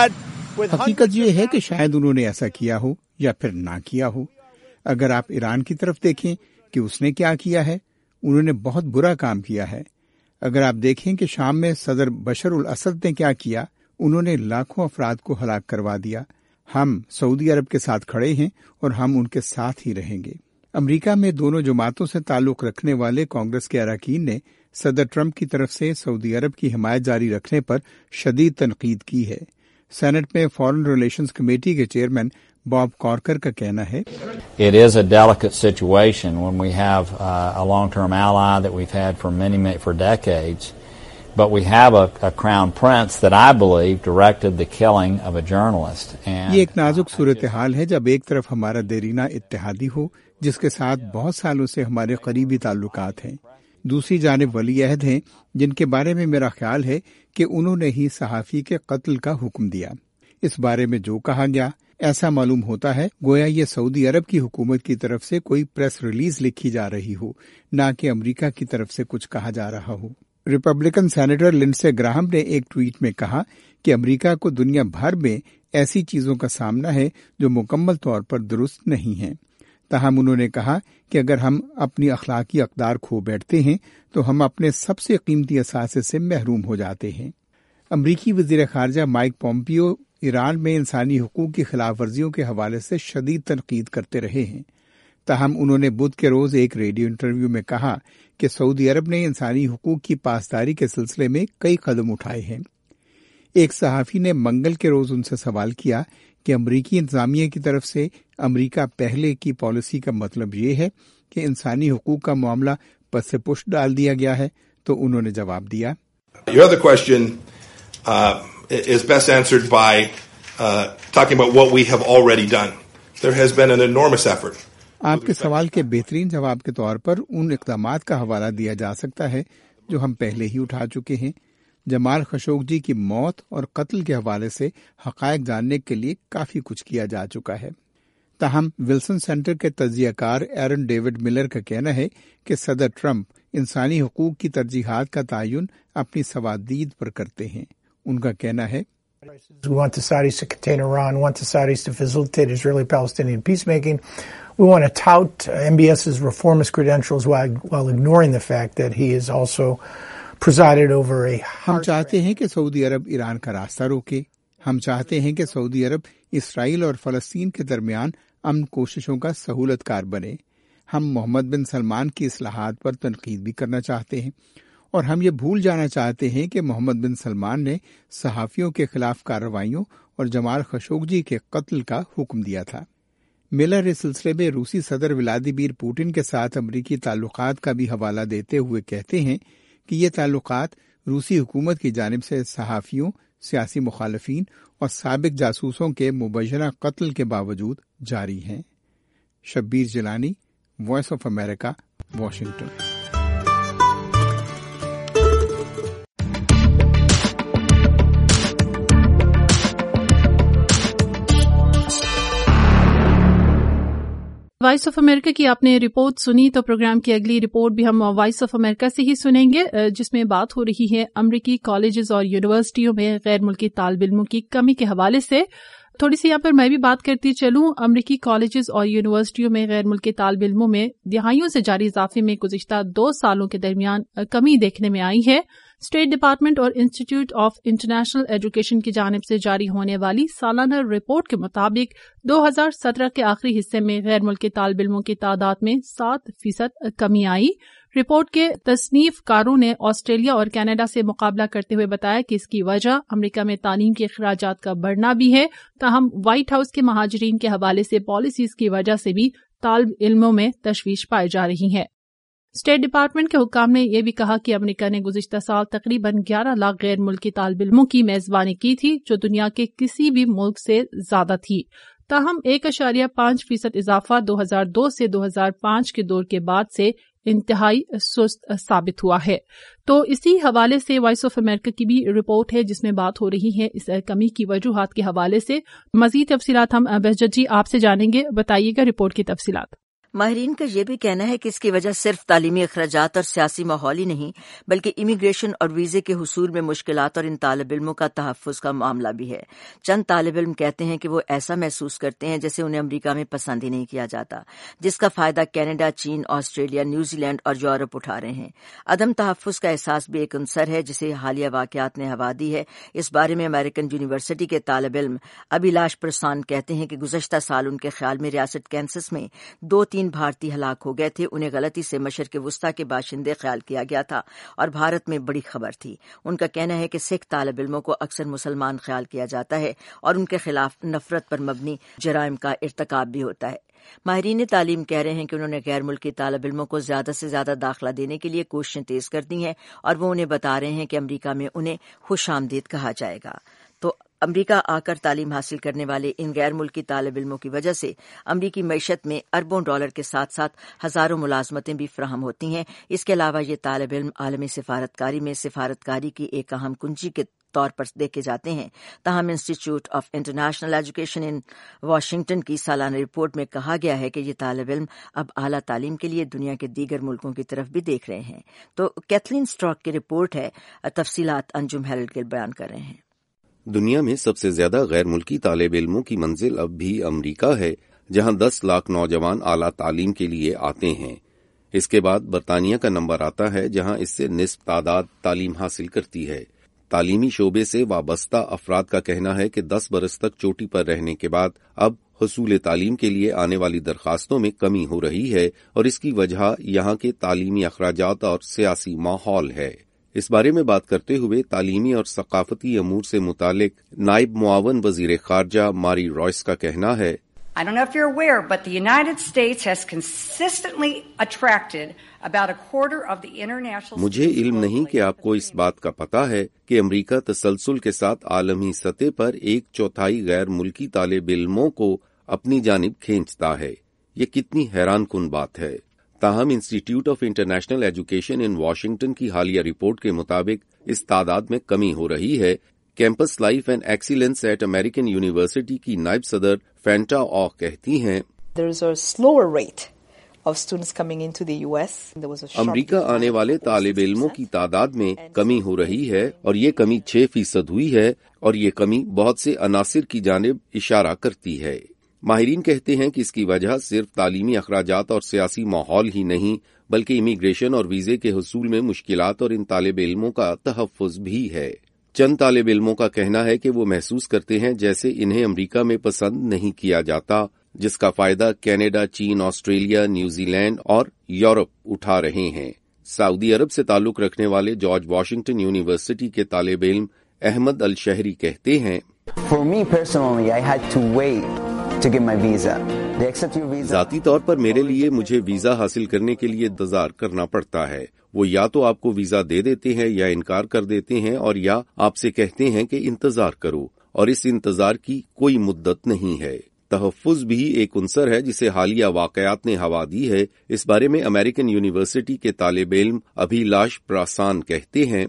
حقیقت یہ ہے کہ شاید انہوں نے ایسا کیا ہو یا پھر نہ کیا ہو۔ اگر آپ ایران کی طرف دیکھیں کہ اس نے کیا کیا ہے، انہوں نے بہت برا کام کیا ہے۔ اگر آپ دیکھیں کہ شام میں صدر بشر الاسد نے کیا کیا، انہوں نے لاکھوں افراد کو ہلاک کروا دیا۔ ہم سعودی عرب کے ساتھ کھڑے ہیں اور ہم ان کے ساتھ ہی رہیں گے۔ امریکہ میں دونوں جماعتوں سے تعلق رکھنے والے کانگریس کے اراکین نے صدر ٹرمپ کی طرف سے سعودی عرب کی حمایت جاری رکھنے پر شدید تنقید کی ہے۔ سینٹ میں فارن ریلیشنز کمیٹی کے چیئرمین باب کارکر کا کہنا ہے، It is a delicate situation when we have a long-term ally that we've had for decades, but we have a crown prince that I believe directed the killing of a journalist. یہ ایک نازک صورتحال ہے جب ایک طرف ہمارا دیرینہ اتحادی ہو جس کے ساتھ بہت سالوں سے ہمارے قریبی تعلقات ہیں، دوسری جانب ولی عہد ہیں جن کے بارے میں میرا خیال ہے کہ انہوں نے ہی صحافی کے قتل کا حکم دیا۔ اس بارے میں جو کہا گیا، ایسا معلوم ہوتا ہے گویا یہ سعودی عرب کی حکومت کی طرف سے کوئی پریس ریلیز لکھی جا رہی ہو، نہ کہ امریکہ کی طرف سے کچھ کہا جا رہا ہو۔ ریپبلکن سینیٹر لنڈسے گراہم نے ایک ٹویٹ میں کہا کہ امریکہ کو دنیا بھر میں ایسی چیزوں کا سامنا ہے جو مکمل طور پر درست نہیں ہیں۔ تاہم انہوں نے کہا کہ اگر ہم اپنی اخلاقی اقدار کھو بیٹھتے ہیں تو ہم اپنے سب سے قیمتی اثاثے سے محروم ہو جاتے ہیں۔ امریکی وزیر خارجہ مائک پومپیو ایران میں انسانی حقوق کی خلاف ورزیوں کے حوالے سے شدید تنقید کرتے رہے ہیں، تاہم انہوں نے بدھ کے روز ایک ریڈیو انٹرویو میں کہا کہ سعودی عرب نے انسانی حقوق کی پاسداری کے سلسلے میں کئی قدم اٹھائے ہیں۔ ایک صحافی نے منگل کے روز ان سے سوال کیا کہ امریکی انتظامیہ کی طرف سے امریکہ پہلے کی پالیسی کا مطلب یہ ہے کہ انسانی حقوق کا معاملہ پس سے پش ڈال دیا گیا ہے، تو انہوں نے جواب دیا، Your other question is best answered by talking about what we have already done. There has been an enormous effort. آپ کے سوال کے بہترین جواب کے طور پر ان اقدامات کا حوالہ دیا جا سکتا ہے جو ہم پہلے ہی اٹھا چکے ہیں۔ جمال خشوگی کی موت اور قتل کے حوالے سے حقائق جاننے کے لیے کافی کچھ کیا جا چکا ہے۔ تاہم ولسن سینٹر کے تجزیہ کار ایرن ڈیوڈ ملر کا کہنا ہے کہ صدر ٹرمپ انسانی حقوق کی ترجیحات کا تعین اپنی سوادید پر کرتے ہیں۔ ان کا کہنا ہے، We want the Saudis to contain Iran, we want the Saudis to facilitate Israeli-Palestinian peacemaking. We want to tout MBS's reformist credentials while ignoring the fact that he is also presided over a ہم چاہتے ہیں کہ سعودی عرب ایران کا راستہ روکے، ہم چاہتے ہیں کہ سعودی عرب اسرائیل اور فلسطین کے درمیان امن کوششوں کا سہولت کار بنے۔ ہم محمد بن سلمان کی اصلاحات پر تنقید بھی کرنا چاہتے ہیں، اور ہم یہ بھول جانا چاہتے ہیں کہ محمد بن سلمان نے صحافیوں کے خلاف کارروائیوں اور جمال خشوگی کے قتل کا حکم دیا تھا۔ ملر اس سلسلے میں روسی صدر ولادیمیر پوٹن کے ساتھ امریکی تعلقات کا بھی حوالہ دیتے ہوئے کہتے ہیں کہ یہ تعلقات روسی حکومت کی جانب سے صحافیوں، سیاسی مخالفین اور سابق جاسوسوں کے مبینہ قتل کے باوجود جاری ہیں۔ Shabbir Jilani, voice of America, Washington. Voice of America کی آپ نے رپورٹ سنی، تو پروگرام کی اگلی رپورٹ بھی ہم وائس آف امریکہ سے ہی سنیں گے، جس میں بات ہو رہی ہے امریکی کالجز اور یونیورسٹیوں میں غیر ملکی طالب علموں کی کمی کے حوالے سے۔ تھوڑی سی یہاں پر میں بھی بات کرتی چلوں۔ امریکی کالجز اور یونیورسٹیوں میں غیر ملکی طالب علموں میں دہائیوں سے جاری اضافے میں گزشتہ 2 سالوں کے درمیان کمی دیکھنے میں آئی ہے۔ اسٹیٹ ڈپارٹمنٹ اور انسٹیٹیوٹ آف انٹرنیشنل ایجوکیشن کی جانب سے جاری ہونے والی سالانہ رپورٹ کے مطابق 2017 کے آخری حصے میں غیر ملکی طالب علموں کی تعداد میں 7% کمی آئی۔ رپورٹ کے تصنیف کاروں نے آسٹریلیا اور کینیڈا سے مقابلہ کرتے ہوئے بتایا کہ اس کی وجہ امریکہ میں تعلیم کے اخراجات کا بڑھنا بھی ہے، تاہم وائٹ ہاؤس کے مہاجرین کے حوالے سے پالیسیز کی وجہ سے بھی طالب علموں میں تشویش پائی جا رہی ہے۔ اسٹیٹ ڈپارٹمنٹ کے حکام نے یہ بھی کہا کہ امریکہ نے گزشتہ سال تقریباً 11 لاکھ غیر ملکی طالب علموں کی میزبانی کی تھی، جو دنیا کے کسی بھی ملک سے زیادہ تھی۔ تاہم 1.5% اضافہ 2002 سے 2005 کے دور کے بعد سے انتہائی سست ثابت ہوا ہے۔ تو اسی حوالے سے وائس آف امریکہ کی بھی رپورٹ ہے جس میں بات ہو رہی ہے اس کمی کی وجوہات کے حوالے سے۔ مزید تفصیلات ہم بہجت جی آپ سے جانیں گے، بتائیے گا رپورٹ کی تفصیلات۔ ماہرین کا یہ بھی کہنا ہے کہ اس کی وجہ صرف تعلیمی اخراجات اور سیاسی ماحول ہی نہیں بلکہ امیگریشن اور ویزے کے حصول میں مشکلات اور ان طالب علموں کا تحفظ کا معاملہ بھی ہے۔ چند طالب علم کہتے ہیں کہ وہ ایسا محسوس کرتے ہیں جیسے انہیں امریکہ میں پسند ہی نہیں کیا جاتا، جس کا فائدہ کینیڈا، چین، آسٹریلیا، نیوزی لینڈ اور یورپ اٹھا رہے ہیں۔ عدم تحفظ کا احساس بھی ایک عنصر ہے جسے حالیہ واقعات نے ہوا دی ہے۔ اس بارے میں امریکن یونیورسٹی کے طالب علم ابھیلاش پرسان کہتے ہیں کہ گزشتہ سال ان کے خیال میں ریاست کینسس میں 2-3 بھارتی ہلاک ہو گئے تھے۔ انہیں غلطی سے مشرق وسطی کے باشندے خیال کیا گیا تھا اور بھارت میں بڑی خبر تھی۔ ان کا کہنا ہے کہ سکھ طالب علموں کو اکثر مسلمان خیال کیا جاتا ہے اور ان کے خلاف نفرت پر مبنی جرائم کا ارتکاب بھی ہوتا ہے۔ ماہرین تعلیم کہہ رہے ہیں کہ انہوں نے غیر ملکی طالب علموں کو زیادہ سے زیادہ داخلہ دینے کے لیے کوششیں تیز کر دی ہیں اور وہ انہیں بتا رہے ہیں کہ امریکہ میں انہیں خوش آمدید کہا جائے گا۔ تو امریکہ آ کر تعلیم حاصل کرنے والے ان غیر ملکی طالب علموں کی وجہ سے امریکی معیشت میں اربوں ڈالر کے ساتھ ساتھ ہزاروں ملازمتیں بھی فراہم ہوتی ہیں۔ اس کے علاوہ یہ طالب علم عالمی سفارتکاری میں سفارتکاری کی ایک اہم کنجی کے طور پر دیکھے جاتے ہیں۔ تاہم institute of international education in Washington کی سالانہ رپورٹ میں کہا گیا ہے کہ یہ طالب علم اب اعلیٰ تعلیم کے لیے دنیا کے دیگر ملکوں کی طرف بھی دیکھ رہے ہیں۔ تو کیتھلین اسٹراک کی رپورٹ ہے، تفصیلات انجم ہیرلڈ گل بیان کر رہے ہیں۔ دنیا میں سب سے زیادہ غیر ملکی طالب علموں کی منزل اب بھی امریکہ ہے، جہاں 10 لاکھ نوجوان اعلیٰ تعلیم کے لیے آتے ہیں۔ اس کے بعد برطانیہ کا نمبر آتا ہے، جہاں اس سے نصف تعداد تعلیم حاصل کرتی ہے۔ تعلیمی شعبے سے وابستہ افراد کا کہنا ہے کہ 10 برس تک چوٹی پر رہنے کے بعد اب حصول تعلیم کے لیے آنے والی درخواستوں میں کمی ہو رہی ہے اور اس کی وجہ یہاں کے تعلیمی اخراجات اور سیاسی ماحول ہے۔ اس بارے میں بات کرتے ہوئے تعلیمی اور ثقافتی امور سے متعلق نائب معاون وزیر خارجہ ماری رائس کا کہنا ہے، I don't know if you're aware, but the United States has consistently attracted about a quarter of the international. مجھے علم نہیں کہ آپ کو اس بات کا پتہ ہے کہ امریکہ تسلسل کے ساتھ عالمی سطح پر 1/4 غیر ملکی طالب علموں کو اپنی جانب کھینچتا ہے۔ یہ کتنی حیران کن بات ہے۔ تاہم institute of international education in Washington کی حالیہ رپورٹ کے مطابق اس تعداد میں کمی ہو رہی ہے۔ Campus life and excellence at American university کی نائب صدر فینٹا آ کہتی ہیں، امریکہ آنے والے طالب علموں کی تعداد میں کمی ہو رہی ہے اور یہ کمی 6% ہوئی ہے اور یہ کمی بہت سے عناصر کی جانب اشارہ کرتی ہے۔ ماہرین کہتے ہیں کہ اس کی وجہ صرف تعلیمی اخراجات اور سیاسی ماحول ہی نہیں بلکہ امیگریشن اور ویزے کے حصول میں مشکلات اور ان طالب علموں کا تحفظ بھی ہے۔ چند طالب علموں کا کہنا ہے کہ وہ محسوس کرتے ہیں جیسے انہیں امریکہ میں پسند نہیں کیا جاتا، جس کا فائدہ کینیڈا، چین، آسٹریلیا، نیوزی لینڈ اور یورپ اٹھا رہے ہیں۔ سعودی عرب سے تعلق رکھنے والے جارج واشنگٹن یونیورسٹی کے طالب علم احمد الشہری کہتے ہیں، ذاتی طور پر میرے لیے مجھے ویزا حاصل کرنے کے لیے انتظار کرنا پڑتا ہے۔ وہ یا تو آپ کو ویزا دے دیتے ہیں یا انکار کر دیتے ہیں اور یا آپ سے کہتے ہیں کہ انتظار کرو، اور اس انتظار کی کوئی مدت نہیں ہے۔ تحفظ بھی ایک عنصر ہے جسے حالیہ واقعات نے ہوا دی ہے۔ اس بارے میں امریکن یونیورسٹی کے طالب علم ابھیلاش پراسان کہتے ہیں،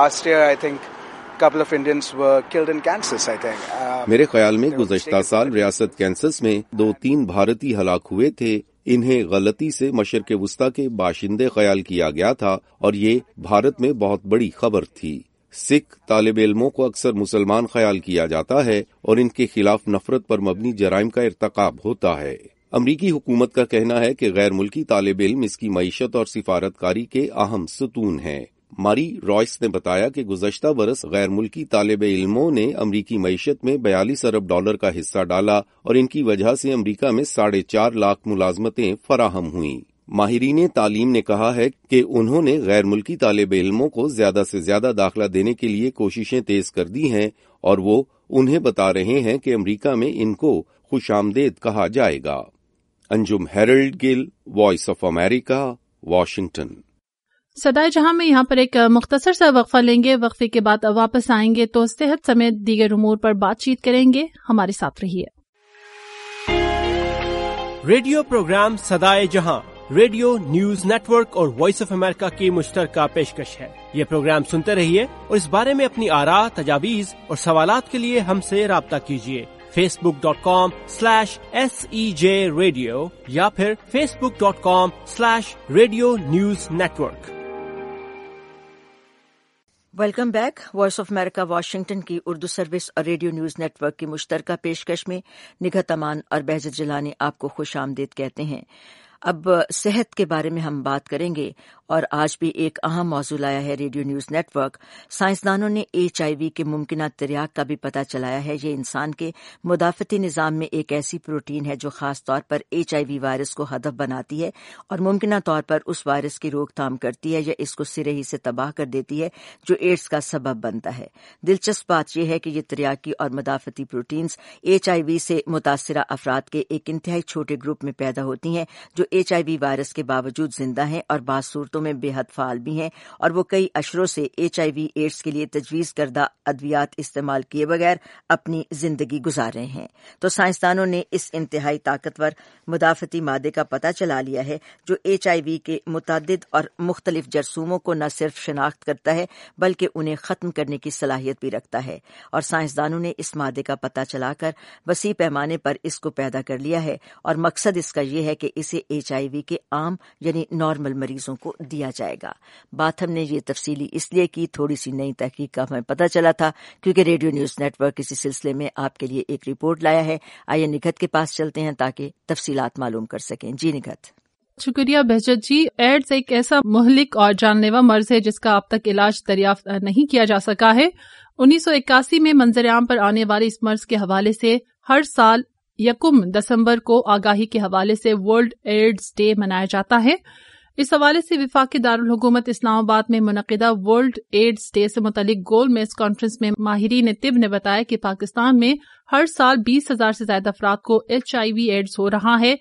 میرے خیال میں گزشتہ سال ریاست کینسس میں 2-3 بھارتی ہلاک ہوئے تھے۔ انہیں غلطی سے مشرق وسطی کے باشندے خیال کیا گیا تھا اور یہ بھارت میں بہت بڑی خبر تھی۔ سکھ طالب علموں کو اکثر مسلمان خیال کیا جاتا ہے اور ان کے خلاف نفرت پر مبنی جرائم کا ارتکاب ہوتا ہے۔ امریکی حکومت کا کہنا ہے کہ غیر ملکی طالب علم اس کی معیشت اور سفارتکاری کے اہم ستون ہیں۔ ماری رائس نے بتایا کہ گزشتہ برس غیر ملکی طالب علموں نے امریکی معیشت میں 42 ارب ڈالر کا حصہ ڈالا اور ان کی وجہ سے امریکہ میں 4.5 لاکھ ملازمتیں فراہم ہوئیں۔ ماہرین تعلیم نے کہا ہے کہ انہوں نے غیر ملکی طالب علموں کو زیادہ سے زیادہ داخلہ دینے کے لیے کوششیں تیز کر دی ہیں اور وہ انہیں بتا رہے ہیں کہ امریکہ میں ان کو خوش آمدید کہا جائے گا۔ Anjum Harold Gill, voice of America, Washington. صدائے جہاں میں یہاں پر ایک مختصر سا وقفہ لیں گے، وقفے کے بعد واپس آئیں گے تو صحت سمیت دیگر امور پر بات چیت کریں گے۔ ہمارے ساتھ رہیے۔ ریڈیو پروگرام صدائے جہاں ریڈیو نیوز نیٹ ورک اور وائس آف امریکہ کی مشترکہ پیشکش ہے۔ یہ پروگرام سنتے رہیے اور اس بارے میں اپنی آراء، تجاویز اور سوالات کے لیے ہم سے رابطہ کیجیے۔ facebook.com/SEJ Radio या फिर facebook.com/Radio News Network। Welcome back. Voice of America Washington की उर्दू सर्विस और रेडियो न्यूज नेटवर्क की मुश्तरका पेशकश में निगहत अमान और बहजत जिलानी आपको खुश आमदीद कहते हैं। अब सेहत के बारे में हम बात करेंगे और आज भी एक अहम मौजू लाया है रेडियो न्यूज नेटवर्क। साइंसदानों ने HIV के मुमकिना तिर्याक का भी पता चलाया है। ये इंसान के मुदाफ़ती निज़ाम में एक ऐसी प्रोटीन है जो खास तौर पर HIV वायरस को हदफ बनाती है और मुमकिना तौर पर उस वायरस की रोकथाम करती है या इसको सिरे ही से तबाह कर देती है, जो एड्स का सबब बनता है। दिलचस्प बात यह है कि ये तिर्याकी और मुदाफ़ती प्रोटीन्स HIV से मुतासिरा अफराद के एक इंतहाई छोटे ग्रुप में पैदा होती हैं जो HIV वायरस के बावजूद जिंदा हैं और बाज़ सूरतों में बेहद फाल भी हैं, और वो कई अशरों से HIV एड्स के लिए तजवीज़ करदा अद्वियात इस्तेमाल किए बगैर अपनी जिंदगी गुजार रहे हैं। तो साइंसदानों ने इस इंतहाई ताकतवर मुदाफ़ती मादे का पता चला लिया है जो HIV के मुतअद्दिद और मुख्तलिफ जरसूमों को न सिर्फ शनाख्त करता है बल्कि उन्हें ख़त्म करने की सलाहियत भी रखता है। और साइंसदानों ने इस मादे का पता चलाकर वसी पैमाने पर इसको पैदा कर लिया है और मकसद इसका यह है कि इसे HIV के आम यानी नॉर्मल मरीजों को दिया जाएगा। बात हमने ये तफसीली इसलिए की, थोड़ी सी नई तहकीक का हमें पता चला था क्योंकि रेडियो न्यूज नेटवर्क इसी सिलसिले में आपके लिए एक रिपोर्ट लाया है। आइए निगहत के पास चलते हैं ताकि तफसीलात मालूम कर सकें। जी निगहत। शुक्रिया बहजत जी। एड्स एक ऐसा मुहलिक और जानलेवा मर्ज है जिसका अब तक इलाज दरियाफ्त नहीं किया जा सका है। 1981 में मंजर-ए-आम पर आने वाले इस मर्ज के हवाले से हर साल 1 दिसंबर को आगाही के हवाले से वर्ल्ड एड्स डे मनाया जाता है। इस हवाले से वफाकी दारुल हुकूमत इस्लामाबाद में मुनक़िदा वर्ल्ड एड्स डे से मुतल्लिक गोल मेज कॉन्फ्रेंस में माहिरीन तिब ने बताया कि पाकिस्तान में हर साल 20,000 से ज्यादा अफराद को HIV एड्स हो रहा है।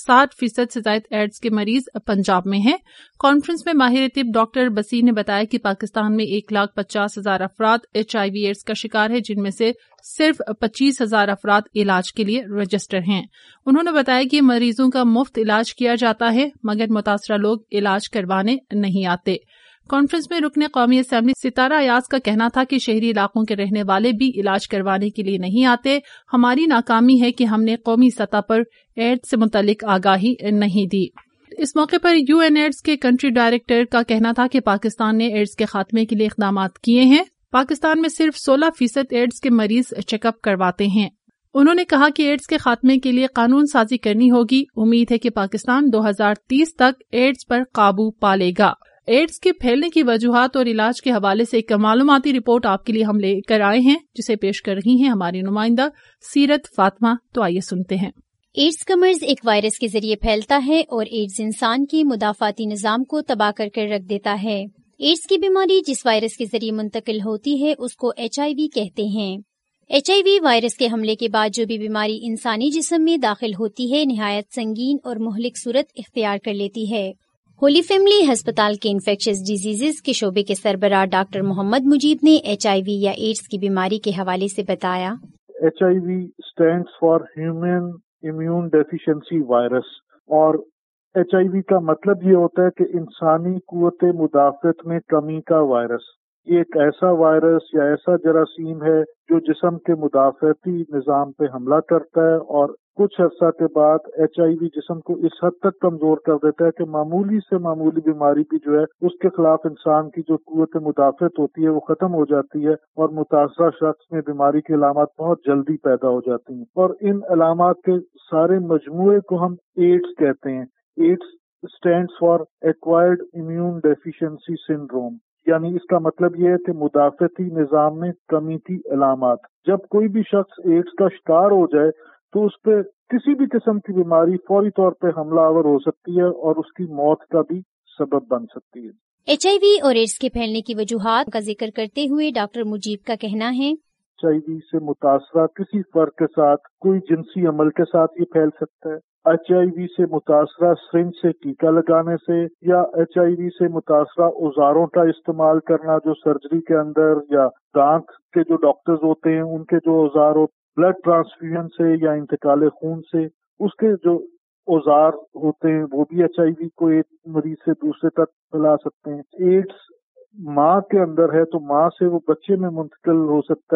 60% से ज्यादा एड्स के मरीज पंजाब में हैं। कॉन्फ्रेंस में माहिर तिब डॉक्टर बसीर ने बताया कि पाकिस्तान में 1,50,000 अफराद HIV एड्स का शिकार है, जिनमें से सिर्फ 25,000 अफराद इलाज के लिए रजिस्टर हैं। उन्होंने बताया कि मरीजों का मुफ्त इलाज किया जाता है मगर मुतासरा लोग इलाज करवाने नहीं आते। कॉन्फ्रेंस में रुकने कौमी असेंबली सितारा अयाज का कहना था कि शहरी इलाकों के रहने वाले भी इलाज करवाने के लिए नहीं आते। हमारी नाकामी है कि हमने कौमी सतह पर एड्स से मुतल्लिक आगाही नहीं दी। इस मौके पर UNAIDS के कंट्री डायरेक्टर का कहना था कि पाकिस्तान ने एड्स के खात्मे के लिए इक़दाम किए हैं। पाकिस्तान में सिर्फ 16% एड्स के मरीज चेकअप करवाते हैं। उन्होंने कहा कि एड्स के खात्मे के लिए कानून साजी करनी होगी। उम्मीद है कि पाकिस्तान 2030 तक एड्स पर काबू पा लेगा। एड्स के फैलने की वजूहात और इलाज के हवाले से एक मालूमाती रिपोर्ट आपके लिए हम लेकर आए हैं, जिसे पेश कर रही हैं हमारी नुमाइंदा सीरत फातिमा। तो आइए सुनते हैं। एड्स का मर्ज एक वायरस के जरिए फैलता है और एड्स इंसान के मुदाफाती निजाम को तबाह कर रख देता है। एड्स की बीमारी जिस वायरस के जरिए मुंतकिल होती है उसको HIV कहते हैं। HIV वायरस के हमले के बाद जो भी बीमारी इंसानी जिस्म में दाखिल होती है निहायत संगीन और मुहलिक सूरत इख्तियार कर लेती है। होली फैमिली अस्पताल के इन्फेक्शियस डिजीजेज के शोबे के सरबराह डॉक्टर मोहम्मद मुजीब ने HIV या एड्स की बीमारी के हवाले से बताया। HIV stands for human immune deficiency virus और HIV का मतलब ये होता है कि इंसानी कुव्वत मुदाफ़त में कमी का वायरस। ये एक ऐसा वायरस या ऐसा जरासीम है जो जिस्म के मुदाफ़ती निज़ाम पे हमला करता है और कुछ अर्सा के बाद HIV जिस्म को इस हद तक कमजोर कर देता है कि मामूली से मामूली बीमारी भी जो है उसके खिलाफ इंसान की जो कुव्वत मुदाफ़त होती है वो खत्म हो जाती है और मुतासरा शख्स में बीमारी की अलामत बहुत जल्दी पैदा हो जाती हैं और इन अलामत के सारे मजमूए को हम एड्स कहते हैं। AIDS stands for acquired immune deficiency syndrome, यानी इसका मतलब ये है कि मुदाफ़ती निज़ाम में कमी की अलामत। जब कोई भी शख्स एड्स का शिकार हो जाए तो उस पर किसी भी किस्म की बीमारी फौरी तौर पे हमलावर हो सकती है और उसकी मौत का भी सबब बन सकती है। HIV और एड्स के फैलने की वजूहात का जिक्र करते हुए डॉक्टर मुजीब का कहना है, HIV से मुतासरा किसी फर्द के साथ कोई जिनसी अमल के साथ ये फैल सकता है। HIV से मुतासरा सिरिंज से टीका लगाने से या HIV से मुतासरा औजारों का इस्तेमाल करना जो सर्जरी के अंदर या दांत के जो डॉक्टर्स होते हैं उनके जो औजार हो, ब्लड ट्रांसफ्यूजन से या इंतकाल खून से उसके जो औजार होते हैं वो भी HIV को एक मरीज से दूसरे तक फैला सकते हैं। एड्स माँ के अंदर है तो माँ से वो बच्चे में मुंतकिल हो सकता है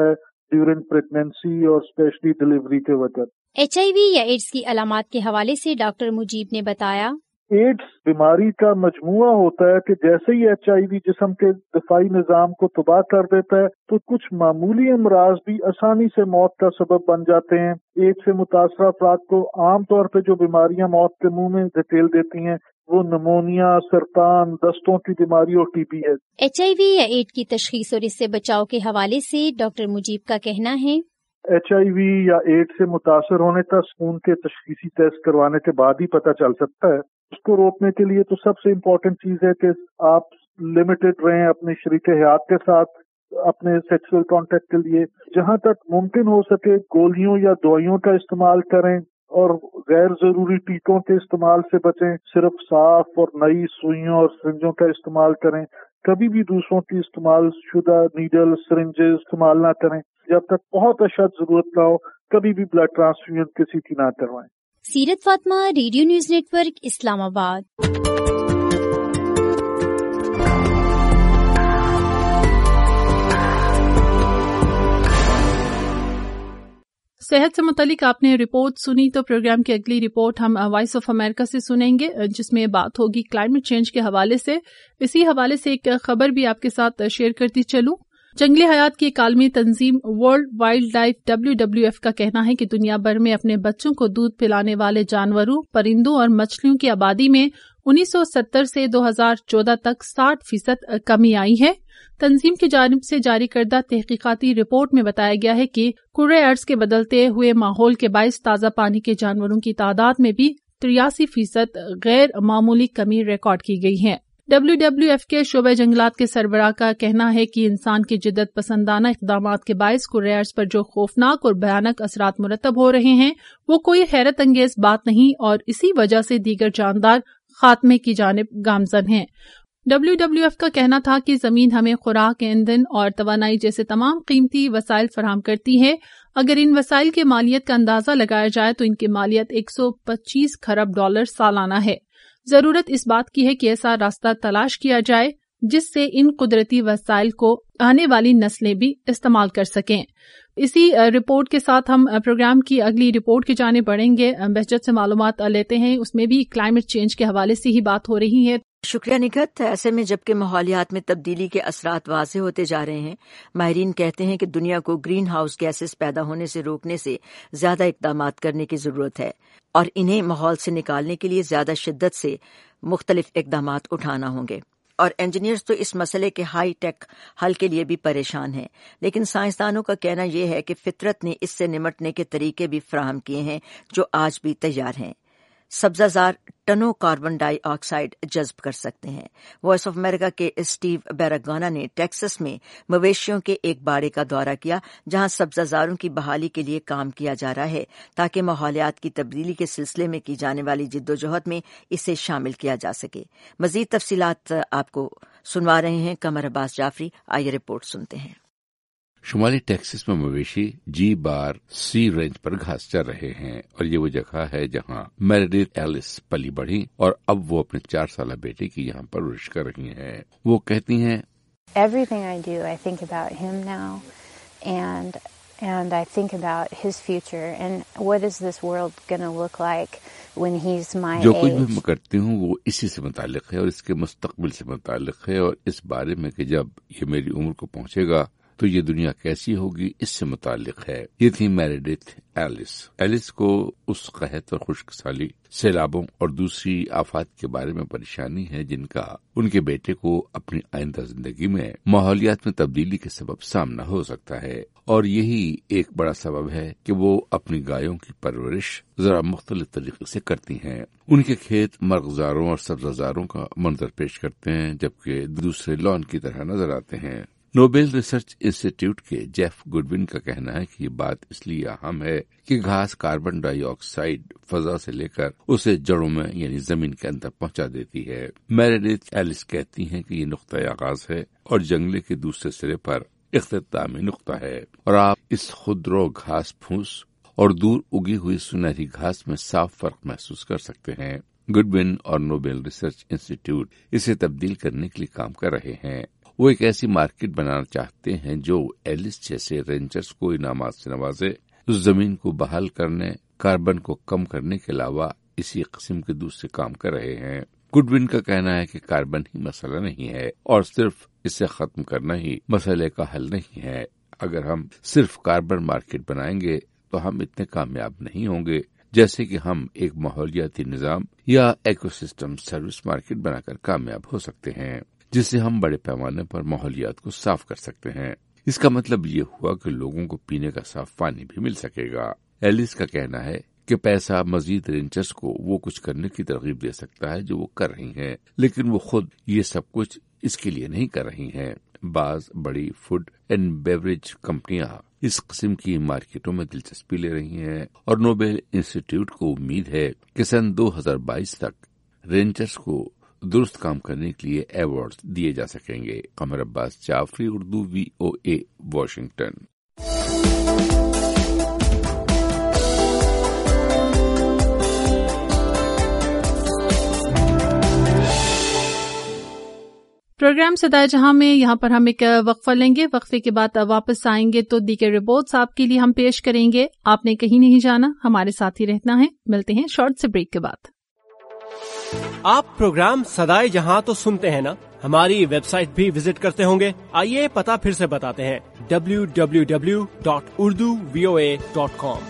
ड्यूरिंग प्रेगनेंसी और स्पेशली डिलीवरी के वक्त। HIV या एड्स की अलामात के हवाले से डॉक्टर मुजीब ने बताया, एड्स बीमारी का मजमुआ होता है कि जैसे ही HIV जिस्म के दिफाई निजाम को तबाह कर देता है तो कुछ मामूली अमराज भी आसानी से मौत का सबब बन जाते हैं। एड्स से मुतासर अफराद को आम तौर पे जो बीमारियां मौत के मुंह में धकेल देती हैं वो निमोनिया, सरतान, दस्तों की बीमारी और TB है। HIV या एड्स की तशखीस और इससे बचाव के हवाले से डॉक्टर मुजीब का कहना है, HIV या एड्स से मुतासर होने तक खून के तशखीसी टेस्ट करवाने के बाद ही पता चल सकता है। उसको रोकने के लिए तो सबसे इम्पोर्टेंट चीज है कि आप लिमिटेड रहें अपने शरीक हयात के साथ अपने सेक्सुअल कांटेक्ट के लिए। जहां तक मुमकिन हो सके गोलियों या दवाइयों का इस्तेमाल करें और गैर जरूरी टीकों के इस्तेमाल से बचें। सिर्फ साफ और नई सुइयों और सिरिंजों का इस्तेमाल करें। कभी भी दूसरों की इस्तेमाल शुदा नीडल, सिरिंजेस इस्तेमाल ना करें। जब तक बहुत अशद जरूरत ना हो कभी भी ब्लड ट्रांसफ्यूजन किसी की ना करवाएं। Seerat Fatima, radio news network, Islamabad. सेहत से मुतालिक आपने रिपोर्ट सुनी, तो प्रोग्राम की अगली रिपोर्ट हम वॉइस ऑफ अमेरिका से सुनेंगे, जिसमें बात होगी क्लाइमेट चेंज के हवाले से। इसी हवाले से एक खबर भी आपके साथ शेयर करती चलूं। जंगली हयात की एक आलमी तंजीम वर्ल्ड वाइल्ड लाइफ WWF का कहना है कि दुनिया भर में अपने बच्चों को दूध पिलाने वाले जानवरों, परिंदों और मछलियों की आबादी में 1970 से 2014 तक 60% कमी आई है। तंजीम की जानिब से जारी करदा तहकीकाती रिपोर्ट में बताया गया है कि कुर्रे अर्ज के बदलते हुए माहौल के बायस ताज़ा पानी के जानवरों की तादाद में भी 83% गैर मामूली कमी रिकॉर्ड की गई है। WWF के शोबे जंगलात के सरबराह का कहना है कि इंसान की जिद्दत पसंदाना इक़दामात के बायस कुर्रे अर्ज पर जो खौफनाक और भयानक असरात मुरतब हो रहे हैं वो कोई हैरत अंगेज बात नहीं और इसी वजह से दीगर जानदार खात्मे की जानिब गामजन हैं। WWF का कहना था कि जमीन हमें खुराक, ईंधन और तवानाई जैसे तमाम कीमती वसाइल फराहम करती है। अगर इन वसाइल के मालियत का अंदाजा लगाया जाए तो इनकी मालियत $125 खरब सालाना है। जरूरत इस बात की है कि ऐसा रास्ता तलाश किया जाए जिससे इन कुदरती वसाइल को आने वाली नस्लें भी इस्तेमाल कर सकें। इसी रिपोर्ट के साथ हम प्रोग्राम की अगली रिपोर्ट की जानिब बढ़ेंगे। बहजत से मालूमात लेते हैं, उसमें भी क्लाइमेट चेंज के हवाले से ही बात हो रही है। शुक्रिया निखत। ऐसे में जबकि माहौलियात में तब्दीली के असरात वाज़ेह होते जा रहे हैं, माहिरीन कहते हैं कि दुनिया को ग्रीन हाउस गैसेस पैदा होने से रोकने से ज्यादा इक़दामात करने की जरूरत है और इन्हें माहौल से निकालने के लिए ज्यादा शिद्दत से मुख्तलिफ इक़दामात उठाना होंगे। और इंजीनियर्स तो इस मसले के हाई टेक हल के लिए भी परेशान हैं, लेकिन साइंसदानों का कहना यह है कि फितरत ने इससे निमटने के तरीके भी फराहम किए हैं जो आज भी तैयार हैं। सब्जाजार टनों कार्बन डाई ऑक्साइड जज्ब कर सकते हैं। वॉइस ऑफ अमेरिका के स्टीव बैरागाना ने टेक्सास में मवेशियों के एक बाड़े का दौरा किया जहां सब्जाजारों की बहाली के लिए काम किया जा रहा है ताकि माहौलियात की तब्दीली के सिलसिले में की जाने वाली जिद्दोजहद में इसे शामिल किया जा सके। मजीद तफसीलात आपको सुनवा रहे हैं कमर अब्बास जाफरी। आइए रिपोर्ट सुनते हैं। शुमाली टेक्सास में मवेशी G-C रेंज पर घास चर रहे हैं और ये वो जगह है जहां मेरेडिथ एलिस पली बढ़ी और अब वो अपने 4 साल बेटे की यहाँ परवरिश कर रही हैं। वो कहती हैं, Everything I do, I think about him now, and I think about his future and what is this world going to look like when he's my जो age. कुछ भी मैं करती हूँ वो इसी से मुतालिक है और इसके मुस्तकबिल से मुतालिक है और इस बारे में कि जब ये मेरी उम्र को पहुंचेगा तो ये दुनिया कैसी होगी इससे मुतालिक है। ये थी मेरेडिथ एलिस। एलिस को उस कहत और खुश्कसाली, सैलाबों और दूसरी आफात के बारे में परेशानी है जिनका उनके बेटे को अपनी आइंदा जिंदगी में माहौलियात में तब्दीली के सबब सामना हो सकता है और यही एक बड़ा सबब है कि वो अपनी गायों की परवरिश जरा मुख्तलिफ तरीके से करती हैं। उनके खेत मर्गजारों और सब्जाजारों का मंजर पेश करते हैं जबकि दूसरे लॉन की तरह नजर आते हैं। नोबेल रिसर्च इंस्टीट्यूट के जेफ गुडविन का कहना है कि ये बात इसलिए अहम है कि घास कार्बन डाइऑक्साइड फजा से लेकर उसे जड़ों में यानी जमीन के अंदर पहुंचा देती है। मेरेडिथ एलिस कहती हैं कि ये नुक्ता आगाज है और जंगले के दूसरे सिरे पर इख्तितामी नुक्ता है और आप इस खुदरो घास फूस और दूर उगी हुई सुनहरी घास में साफ फर्क महसूस कर सकते हैं। गुडविन और नोबेल रिसर्च इंस्टीट्यूट इसे तब्दील करने के लिए काम कर रहे हैं। وہ ایک ایسی مارکیٹ بنانا چاہتے ہیں جو ایلس جیسے رینچرز کو انعامات سے نوازے، اس زمین کو بحال کرنے، کاربن کو کم کرنے کے علاوہ اسی قسم کے دوسرے کام کر رہے ہیں۔ گڈون کا کہنا ہے کہ کاربن ہی مسئلہ نہیں ہے اور صرف اسے ختم کرنا ہی مسئلے کا حل نہیں ہے۔ اگر ہم صرف کاربن مارکیٹ بنائیں گے تو ہم اتنے کامیاب نہیں ہوں گے جیسے کہ ہم ایک ماحولیاتی نظام یا ایکو سسٹم سروس مارکیٹ بنا کر کامیاب ہو سکتے ہیں، جس سے ہم بڑے پیمانے پر ماحولیات کو صاف کر سکتے ہیں۔ اس کا مطلب یہ ہوا کہ لوگوں کو پینے کا صاف پانی بھی مل سکے گا۔ ایلس کا کہنا ہے کہ پیسہ مزید رینچرز کو وہ کچھ کرنے کی ترغیب دے سکتا ہے جو وہ کر رہی ہیں، لیکن وہ خود یہ سب کچھ اس کے لیے نہیں کر رہی ہیں۔ بعض بڑی فوڈ اینڈ بیوریج کمپنیاں اس قسم کی مارکیٹوں میں دلچسپی لے رہی ہیں اور نوبل انسٹی ٹیوٹ کو امید ہے کہ سن 2022 تک رینچرز کو درست کام کرنے کے لیے ایوارڈز دیے جا سکیں گے۔ Qamar Abbas Jafri, Urdu VOA، Washington. Programme صدائے جہاں میں یہاں پر ہم ایک وقفہ لیں گے، وقفے کے بعد واپس آئیں گے تو دیگر رپورٹس آپ کے لیے ہم پیش کریں گے۔ آپ نے کہیں نہیں جانا، ہمارے ساتھ ہی رہنا ہے۔ ملتے ہیں شارٹ سے بریک کے بعد۔ آپ پروگرام صدائے جہاں تو سنتے ہیں نا، ہماری ویب سائٹ بھی وزٹ کرتے ہوں گے۔ آئیے پتہ پھر سے بتاتے ہیں، www.urduvoa.com۔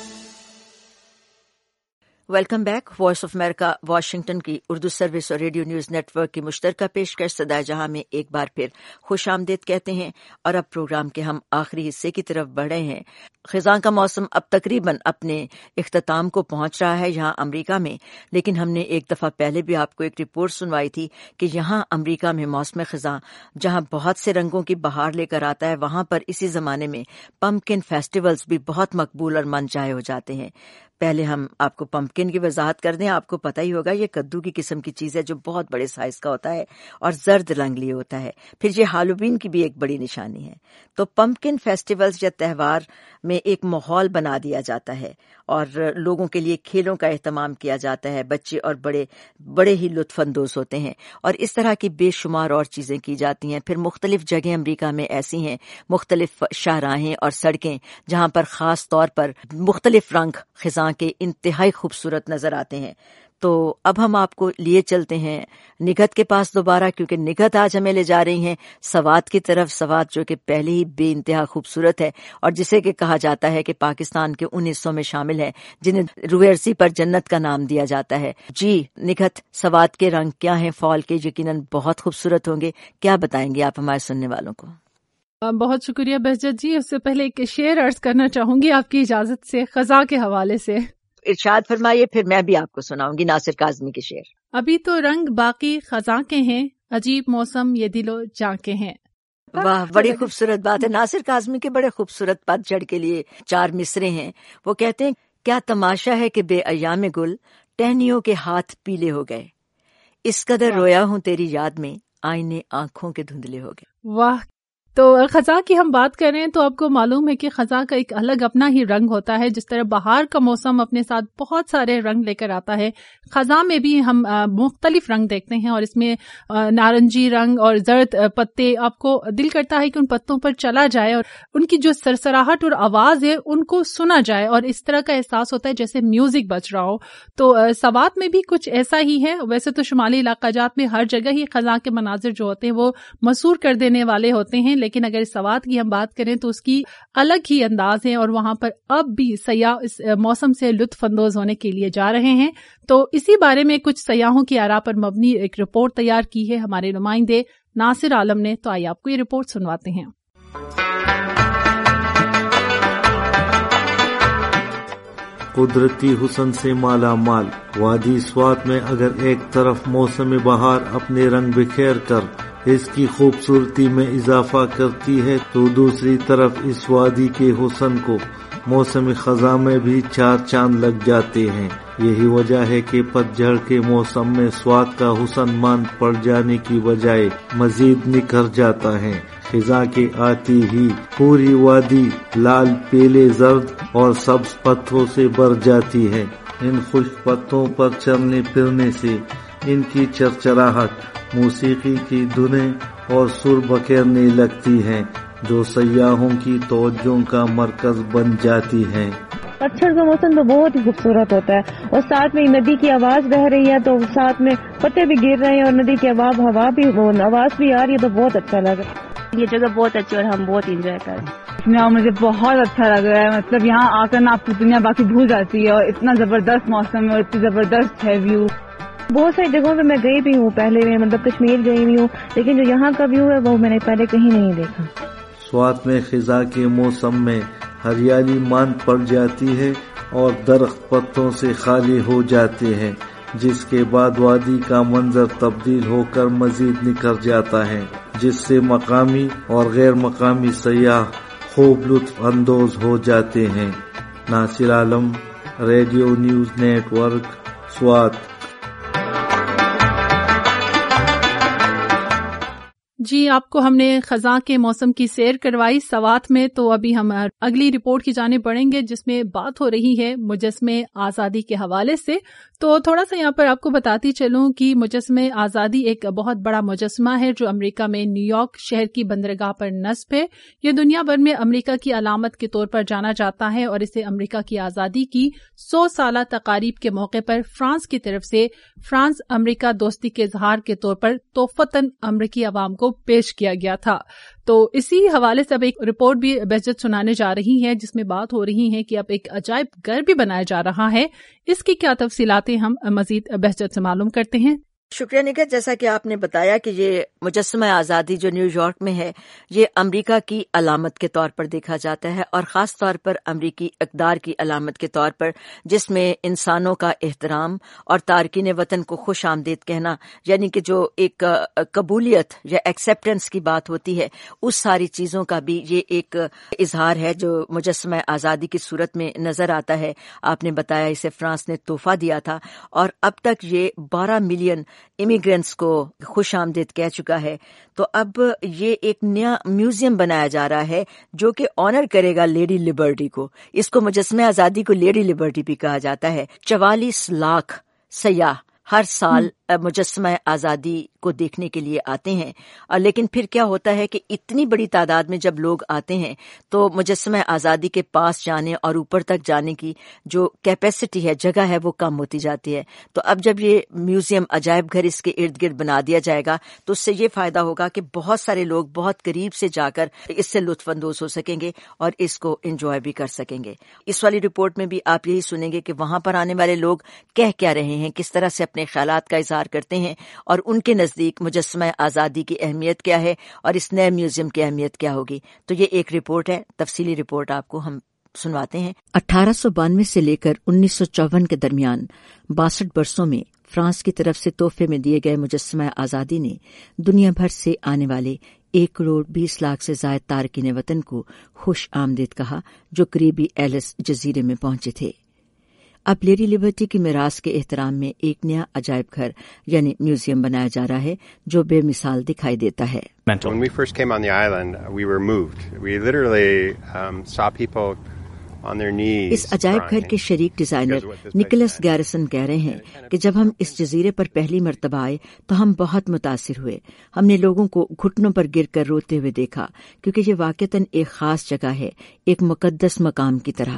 Welcome back. Voice of America Washington کی اردو سروس اور ریڈیو نیوز نیٹ ورک کی مشترکہ پیشکش صدائے جہاں میں ایک بار پھر خوش آمدید کہتے ہیں، اور اب پروگرام کے ہم آخری حصے کی طرف بڑھے ہیں۔ خزاں کا موسم اب تقریباً اپنے اختتام کو پہنچ رہا ہے یہاں امریکہ میں، لیکن ہم نے ایک دفعہ پہلے بھی آپ کو ایک رپورٹ سنوائی تھی کہ یہاں امریکہ میں موسم خزاں جہاں بہت سے رنگوں کی بہار لے کر آتا ہے، وہاں پر اسی زمانے میں پمپکن فیسٹیولز بھی بہت مقبول اور من چاہے ہو جاتے ہیں۔ پہلے ہم آپ کو پمپکن کی وضاحت کر دیں۔ آپ کو پتہ ہی ہوگا یہ کدو کی قسم کی چیز ہے جو بہت بڑے سائز کا ہوتا ہے اور زرد رنگ لیے ہوتا ہے۔ پھر یہ ہالووین کی بھی ایک بڑی نشانی ہے۔ تو پمپکن فیسٹیولز یا تہوار میں ایک ماحول بنا دیا جاتا ہے اور لوگوں کے لیے کھیلوں کا اہتمام کیا جاتا ہے، بچے اور بڑے ہی لطف اندوز ہوتے ہیں، اور اس طرح کی بے شمار اور چیزیں کی جاتی ہیں۔ پھر مختلف جگہیں امریکہ میں ایسی ہیں، مختلف شاہراہیں اور سڑکیں جہاں پر خاص طور پر مختلف رنگ خزاں کے انتہائی خوبصورت نظر آتے ہیں۔ تو اب ہم آپ کو لیے چلتے ہیں نگہت کے پاس دوبارہ، کیونکہ نگہت آج ہمیں لے جا رہی ہیں سوات کی طرف۔ سوات جو کہ پہلے ہی بے انتہا خوبصورت ہے اور جسے کہ کہا جاتا ہے کہ پاکستان کے 19 حصوں میں شامل ہے جنہیں رویرسی پر جنت کا نام دیا جاتا ہے۔ جی نگہت، سوات کے رنگ کیا ہیں فال کے؟ یقیناً بہت خوبصورت ہوں گے، کیا بتائیں گے آپ ہمارے سننے والوں کو؟ بہت شکریہ بہجت جی۔ اس سے پہلے ایک شعر عرض کرنا چاہوں گی آپ کی اجازت سے، خزاں کے حوالے سے۔ ارشاد فرمائیے، پھر میں بھی آپ کو سناؤں گی ناصر کاظمی کے شعر۔ ابھی تو رنگ باقی خزاں کے ہیں، عجیب موسم یہ دل و جاں کے ہیں۔ واہ، بڑی خوبصورت بات ہے۔ ناصر کاظمی کے بڑے خوبصورت پت جھڑ کے لیے 4 مصرے ہیں۔ وہ کہتے ہیں، کیا تماشا ہے کہ بے ایام گل ٹہنیوں کے ہاتھ پیلے ہو گئے، اس قدر رویا ہوں تیری یاد میں آئینے آنکھوں کے دھندلے ہو گئے۔ واہ، تو خزاں کی ہم بات کریں تو آپ کو معلوم ہے کہ خزاں کا ایک الگ اپنا ہی رنگ ہوتا ہے۔ جس طرح بہار کا موسم اپنے ساتھ بہت سارے رنگ لے کر آتا ہے، خزاں میں بھی ہم مختلف رنگ دیکھتے ہیں، اور اس میں نارنجی رنگ اور زرد پتے، آپ کو دل کرتا ہے کہ ان پتوں پر چلا جائے اور ان کی جو سرسراہٹ اور آواز ہے ان کو سنا جائے، اور اس طرح کا احساس ہوتا ہے جیسے میوزک بج رہا ہو۔ تو سوات میں بھی کچھ ایسا ہی ہے۔ ویسے تو شمالی علاقہ جات میں ہر جگہ ہی خزاں کے مناظر جو ہوتے ہیں وہ مسحور کر دینے والے ہوتے ہیں، لیکن اگر سوات کی ہم بات کریں تو اس کی الگ ہی انداز ہے، اور وہاں پر اب بھی سیاح اس موسم سے لطف اندوز ہونے کے لیے جا رہے ہیں۔ تو اسی بارے میں کچھ سیاحوں کی آراء پر مبنی ایک رپورٹ تیار کی ہے ہمارے نمائندے ناصر عالم نے، تو آئیے آپ کو یہ رپورٹ سنواتے ہیں۔ قدرتی حسن سے مالا مال وادی سوات میں اگر ایک طرف موسم بہار اپنے رنگ بکھیر کر اس کی خوبصورتی میں اضافہ کرتی ہے، تو دوسری طرف اس وادی کے حسن کو موسم خزاں میں بھی 4 چاند لگ جاتے ہیں۔ یہی وجہ ہے کہ پت جھڑ کے موسم میں سوات کا حسن مان پڑ جانے کی بجائے مزید نکھر جاتا ہے۔ خزاں کے آتی ہی پوری وادی لال، پیلے، زرد اور سبز پتوں سے بھر جاتی ہے۔ ان خشک پتوں پر چلنے پھرنے سے इनकी चरचराहट मौसीकी की धुनें और सुर बखेरने लगती हैं जो सयाहों की तवज्जो का मरकज बन जाती हैं। पतझड़ का मौसम तो बहुत ही खूबसूरत होता है और साथ में नदी की आवाज बह रही है तो साथ में पत्ते भी गिर रहे हैं और नदी की आवाज भी आ रही है तो बहुत अच्छा लग रहा है। ये जगह बहुत अच्छी और हम बहुत एंजॉय कर रहे हैं। इसमें मुझे बहुत अच्छा लग रहा है, मतलब यहाँ आकर ना आपकी दुनिया बाकी भूल जाती है और इतना जबरदस्त मौसम है और इतनी जबरदस्त है व्यू। बहुत सारी जगहों पे मैं गई भी हूँ पहले में, मतलब कश्मीर गई हुई हूँ, लेकिन जो यहाँ का व्यू है वो मैंने पहले कहीं नहीं देखा। स्वात में खिजा के मौसम में हरियाली मांद पड़ जाती है और दरख्त पत्तों से खाली हो जाते हैं, जिसके बाद वादी का मंजर तब्दील होकर मजीद निखर जाता है, जिससे मकामी और गैर मकामी सयाह खूब लुत्फ अंदोज हो जाते हैं। Nasir Alam, radio news network, Swat. जी, आपको हमने खजा के मौसम की सैर करवाई सवात में, तो अभी हम अगली रिपोर्ट की जाने बढ़ेंगे जिसमें बात हो रही है मुजस्मे आज़ादी के हवाले से। तो थोड़ा सा यहाँ पर आपको बताती चलूं कि मुजस्मे आज़ादी एक बहुत बड़ा मुजस्मा है जो अमेरिका में न्यूयॉर्क शहर की बंदरगाह पर नस्ब है। ये दुनिया भर में अमेरिका की अलामत के तौर पर जाना जाता है और इसे अमेरिका की आज़ादी की 100 साला तकारीब के मौके पर फ्रांस की तरफ से फ्रांस अमेरिका दोस्ती के इजहार के तौर पर तोहफतन अमेरिकी अवाम को पेश किया गया था। तो इसी हवाले से अब एक रिपोर्ट भी बहजत सुनाने जा रही है जिसमें बात हो रही है कि अब एक अजायब घर भी बनाया जा रहा है। इसकी क्या तफसीलातें हम मजीद बहजत से मालूम करते हैं। शुक्रिया निगत, जैसा कि आपने बताया कि ये मुजस्समा आज़ादी जो न्यूयॉर्क में है ये अमेरिका की अलामत के तौर पर देखा जाता है और ख़ास तौर पर अमेरिकी इक़्तिदार की अलामत के तौर पर, जिसमें इंसानों का एहतराम और तारकीन वतन को खुश आमदीद कहना, यानी कि जो एक कबूलियत या एक्सेप्टेंस की बात होती है, उस सारी चीज़ों का भी ये एक इजहार है जो मुजस्समा आज़ादी की सूरत में नज़र आता है। आपने बताया इसे फ्रांस ने तोहफा दिया था और अब तक ये 12 मिलियन इमिग्रेंट्स को खुश आमदीद कह चुका है। तो अब ये एक नया म्यूजियम बनाया जा रहा है जो कि ऑनर करेगा लेडी लिबर्टी को। इसको मुजस्मे आज़ादी को लेडी लिबर्टी भी कहा जाता है। 44 लाख सयाह हर साल मुजस्समा आज़ादी को देखने के लिए आते हैं। और लेकिन फिर क्या होता है कि इतनी बड़ी तादाद में जब लोग आते हैं तो मुजस्समा आज़ादी के पास जाने और ऊपर तक जाने की जो कैपेसिटी है, जगह है, वो कम होती जाती है। तो अब जब ये म्यूजियम अजायब घर इसके इर्द गिर्द बना दिया जाएगा तो उससे ये फायदा होगा कि बहुत सारे लोग बहुत करीब से जाकर इससे लुत्फ अंदोज हो सकेंगे और इसको एंजॉय भी कर सकेंगे। इस वाली रिपोर्ट में भी आप यही सुनेंगे कि वहां पर आने वाले लोग कह क्या रहे हैं, किस तरह से अपने ख्यालात का इजहार करते हैं और उनके नजदीक मुजस्समा आज़ादी की अहमियत क्या है और इस नए म्यूजियम की अहमियत क्या होगी। तो ये एक रिपोर्ट है, तफसीली रिपोर्ट आपको हम सुनवाते हैं। 1892 से लेकर 1954 के दरमियान 62 वर्षों में फ्रांस की तरफ से तोहफे में दिए गए मुजस्समा आज़ादी ने दुनिया भर से आने वाले 1 करोड़ 20 लाख से ज्यादा तारकीन वतन को खुश आमदीद कहा जो करीबी एलिस जजीरे में पहुंचे थे। अब लेडी लिबर्टी की मिरास के एहतराम में एक नया अजायब घर यानी म्यूजियम बनाया जा रहा है जो बेमिसाल दिखाई देता है। When we first came on the island, we were moved. We literally saw people on their knees. इस अजायब घर के शरीक डिजाइनर निकोलस गैरिसन कह रहे हैं कि जब हम इस जजीरे पर पहली मर्तबा आए तो हम बहुत मुतासिर हुए। हमने लोगों को घुटनों पर गिरकर रोते हुए देखा क्योंकि ये वाकईतन एक खास जगह है, एक मुकद्दस मकाम की तरह।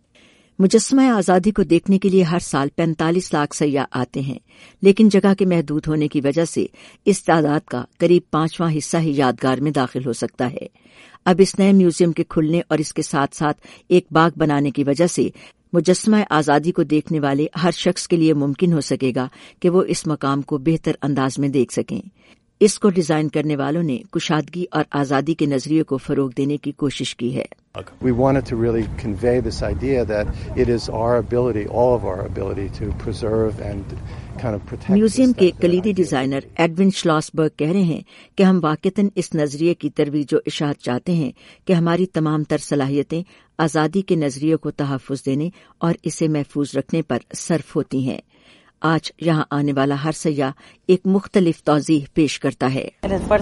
मुजस्समा आज़ादी को देखने के लिए हर साल 45 लाख सयाह आते हैं, लेकिन जगह के महदूद होने की वजह से इस तादाद का करीब 5वां हिस्सा ही यादगार में दाखिल हो सकता है। अब इस नए म्यूजियम के खुलने और इसके साथ साथ एक बाग बनाने की वजह से मुजस्समा आज़ादी को देखने वाले हर शख्स के लिए मुमकिन हो सकेगा कि वो इस मकाम को बेहतर अंदाज में देख सकें। इसको डिजाइन करने वालों ने कुशादगी और आज़ादी के नजरिए को फरोग देने की कोशिश की है। We wanted to really convey this idea that it is our ability, all of our ability, to preserve and kind of protect. Museum के कलीदी डिजाइनर एडविन श्लॉसबर्ग कह रहे हैं कि हम वाकईतन इस नजरिए की तरवीज व इशाअत चाहते हैं कि हमारी तमाम तर सलाहियतें आज़ादी के नजरिए को तहफ़्फ़ुज़ देने और इसे महफूज रखने पर सर्फ होती हैं। آج یہاں آنے والا ہر سیاح ایک مختلف توضیح پیش کرتا ہے.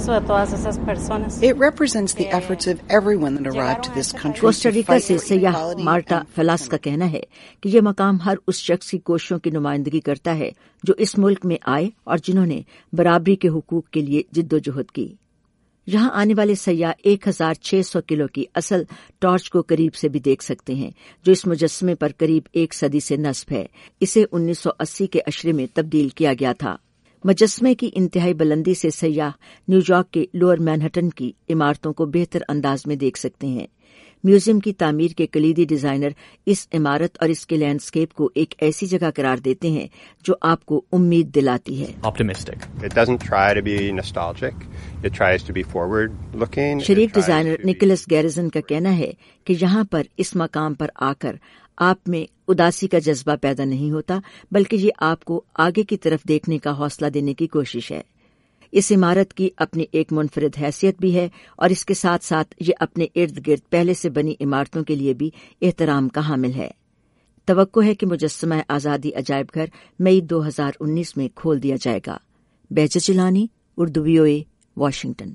کوسٹا ریکا سے سیاح مارٹا فلاس کا کہنا ہے کہ یہ مقام ہر اس شخص کی کوششوں کی نمائندگی کرتا ہے جو اس ملک میں آئے اور جنہوں نے برابری کے حقوق کے لیے جدوجہد کی. یہاں آنے والے سیاح 1600 کلو کی اصل ٹارچ کو قریب سے بھی دیکھ سکتے ہیں جو اس مجسمے پر قریب ایک صدی سے نصب ہے. اسے 1980 کے عشرے میں تبدیل کیا گیا تھا. مجسمے کی انتہائی بلندی سے سیاح نیو یارک کے لوئر مینہٹن کی عمارتوں کو بہتر انداز میں دیکھ سکتے ہیں. میوزیم کی تعمیر کے کلیدی ڈیزائنر اس عمارت اور اس کے لینڈسکیپ کو ایک ایسی جگہ قرار دیتے ہیں جو آپ کو امید دلاتی ہے. شریک ڈیزائنر نکولس گیرزن کا کہنا ہے کہ یہاں پر اس مقام پر آ کر آپ میں اداسی کا جذبہ پیدا نہیں ہوتا بلکہ یہ آپ کو آگے کی طرف دیکھنے کا حوصلہ دینے کی کوشش ہے. اس عمارت کی اپنی ایک منفرد حیثیت بھی ہے اور اس کے ساتھ ساتھ یہ اپنے ارد گرد پہلے سے بنی عمارتوں کے لیے بھی احترام کا حامل ہے. توقع ہے کہ مجسمہ آزادی عجائب گھر مئی 2019 میں کھول دیا جائے گا. Bahjat Jilani, Urdu VOA، Washington.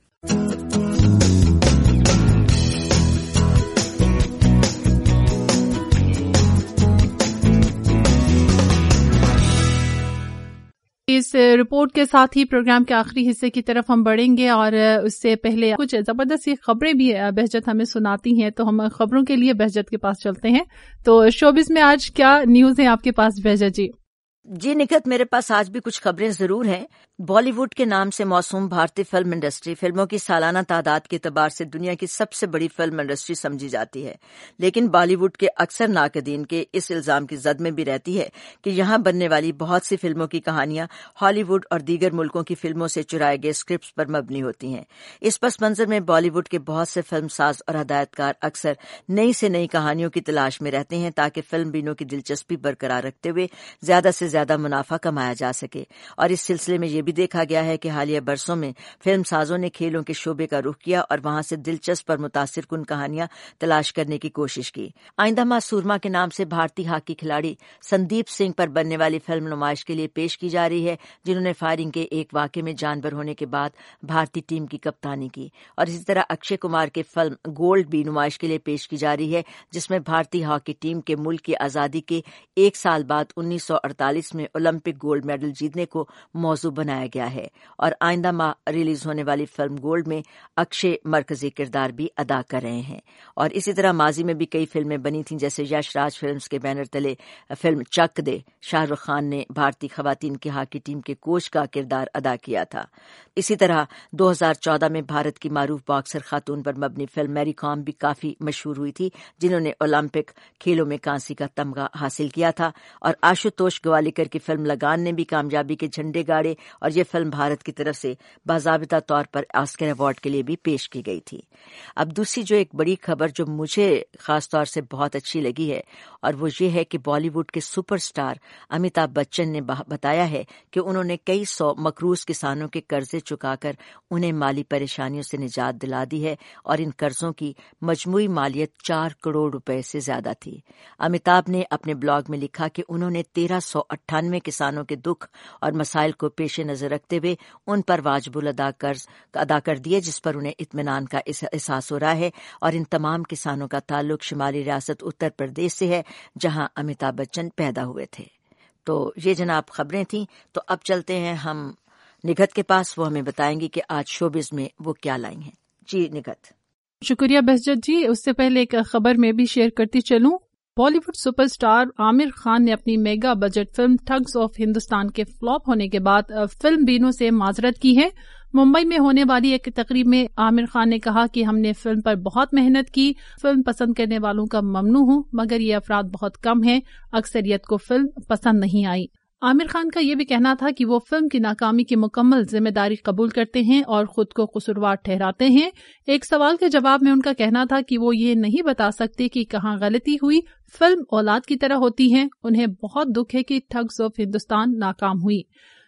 اس رپورٹ کے ساتھ ہی پروگرام کے آخری حصے کی طرف ہم بڑھیں گے اور اس سے پہلے کچھ زبردست خبریں بھی بہجت ہمیں سناتی ہیں تو ہم خبروں کے لیے بہجت کے پاس چلتے ہیں. تو شوبز میں آج کیا نیوز ہے آپ کے پاس بہجت جی؟ جی نکھت، میرے پاس آج بھی کچھ خبریں ضرور ہیں. بالی ووڈ کے نام سے موسوم بھارتی فلم انڈسٹری فلموں کی سالانہ تعداد کے اعتبار سے دنیا کی سب سے بڑی فلم انڈسٹری سمجھی جاتی ہے، لیکن بالی ووڈ کے اکثر ناقدین کے اس الزام کی زد میں بھی رہتی ہے کہ یہاں بننے والی بہت سی فلموں کی کہانیاں ہالی ووڈ اور دیگر ملکوں کی فلموں سے چرائے گئے اسکرپٹس پر مبنی ہوتی ہیں. اس پس منظر میں بالی ووڈ کے بہت سے فلم ساز اور ہدایت کار اکثر نئی سے نئی کہانیوں کی تلاش میں رہتے ہیں تاکہ فلم بینوں کی دلچسپی برقرار رکھتے ہوئے زیادہ سے زیادہ منافع کمایا جا سکے. اور اس سلسلے میں یہ بھی دیکھا گیا ہے کہ حالیہ برسوں میں فلم سازوں نے کھیلوں کے شعبے کا رخ کیا اور وہاں سے دلچسپ اور متاثر کن کہانیاں تلاش کرنے کی کوشش کی. آئندہ ماہ سورما کے نام سے بھارتی ہاکی کھلاڑی سندیپ سنگھ پر بننے والی فلم نمائش کے لیے پیش کی جا رہی ہے، جنہوں نے فائرنگ کے ایک واقعے میں جان بر ہونے کے بعد بھارتی ٹیم کی کپتانی کی. اور اسی طرح اکشے کمار کی فلم گولڈ بھی نمائش کے لیے پیش کی جا رہی ہے، جس میں بھارتی ہاکی ٹیم کے ملک کی آزادی کے ایک سال بعد 1948 میں اولمپک گولڈ میڈل جیتنے کو موضوع بنایا گیا ہے. اور آئندہ ماہ ریلیز ہونے والی فلم گولڈ میں اکشے مرکزی کردار بھی ادا کر رہے ہیں. اور اسی طرح ماضی میں بھی کئی فلمیں بنی تھیں، جیسے یش راج فلمز کے بینر تلے فلم چک دے شاہ رخ خان نے بھارتی خواتین کی ہاکی ٹیم کے کوچ کا کردار ادا کیا تھا. اسی طرح 2014 میں بھارت کی معروف باکسر خاتون پر مبنی فلم میری کام بھی کافی مشہور ہوئی تھی، جنہوں نے اولمپک کھیلوں میں کانسی کا تمغہ حاصل کیا تھا. اور آشوتوش گوالیکر کی فلم لگان نے بھی کامیابی کے جھنڈے گاڑے اور یہ فلم بھارت کی طرف سے باضابطہ طور پر آسکر ایوارڈ کے لیے بھی پیش کی گئی تھی. اب دوسری جو ایک بڑی خبر جو مجھے خاص طور سے بہت اچھی لگی ہے اور وہ یہ ہے کہ بالی ووڈ کے سپر سٹار امیتابھ بچن نے بتایا ہے کہ انہوں نے کئی 100 مقروض کسانوں کے قرضے چکا کر انہیں مالی پریشانیوں سے نجات دلا دی ہے اور ان قرضوں کی مجموعی مالیت 4 کروڑ روپے سے زیادہ تھی. امیتابھ نے اپنے بلاگ میں لکھا کہ انہوں نے 1398 کسانوں کے دکھ اور مسائل کو پیش نظر رکھتے ہوئے ان پر واجب الادا قرض ادا کر دیے، جس پر انہیں اطمینان کا احساس ہو رہا ہے. اور ان تمام کسانوں کا تعلق شمالی ریاست اتر پردیش سے ہے، جہاں امیتابھ بچن پیدا ہوئے تھے. تو یہ جناب خبریں تھیں. تو اب چلتے ہیں ہم نگہت کے پاس، وہ ہمیں بتائیں گی کہ آج شوبز میں وہ کیا لائی ہیں. جی نگہت. شکریہ بہجت جی. اس سے پہلے ایک خبر میں بھی شیئر کرتی چلوں. Bollywood super star Aamir Khan نے اپنی mega budget film thugs of Hindustan کے فلاپ ہونے کے بعد فلم بینوں سے معذرت کی ہے. ممبئی میں ہونے والی ایک تقریب میں عامر خان نے کہا کہ ہم نے فلم پر بہت محنت کی، فلم پسند کرنے والوں کا ممنوع ہوں، مگر یہ افراد بہت کم ہیں، اکثریت کو فلم پسند نہیں آئی. عامر خان کا یہ بھی کہنا تھا کہ وہ فلم کی ناکامی کی مکمل ذمہ داری قبول کرتے ہیں اور خود کو قصوروار ٹھہراتے ہیں. ایک سوال کے جواب میں ان کا کہنا تھا کہ وہ یہ نہیں بتا سکتے کہ کہاں غلطی ہوئی. فلم اولاد کی طرح ہوتی ہے. انہیں بہت دکھ ہے کہ ٹگز آف ہندوستان ناکام ہوئی.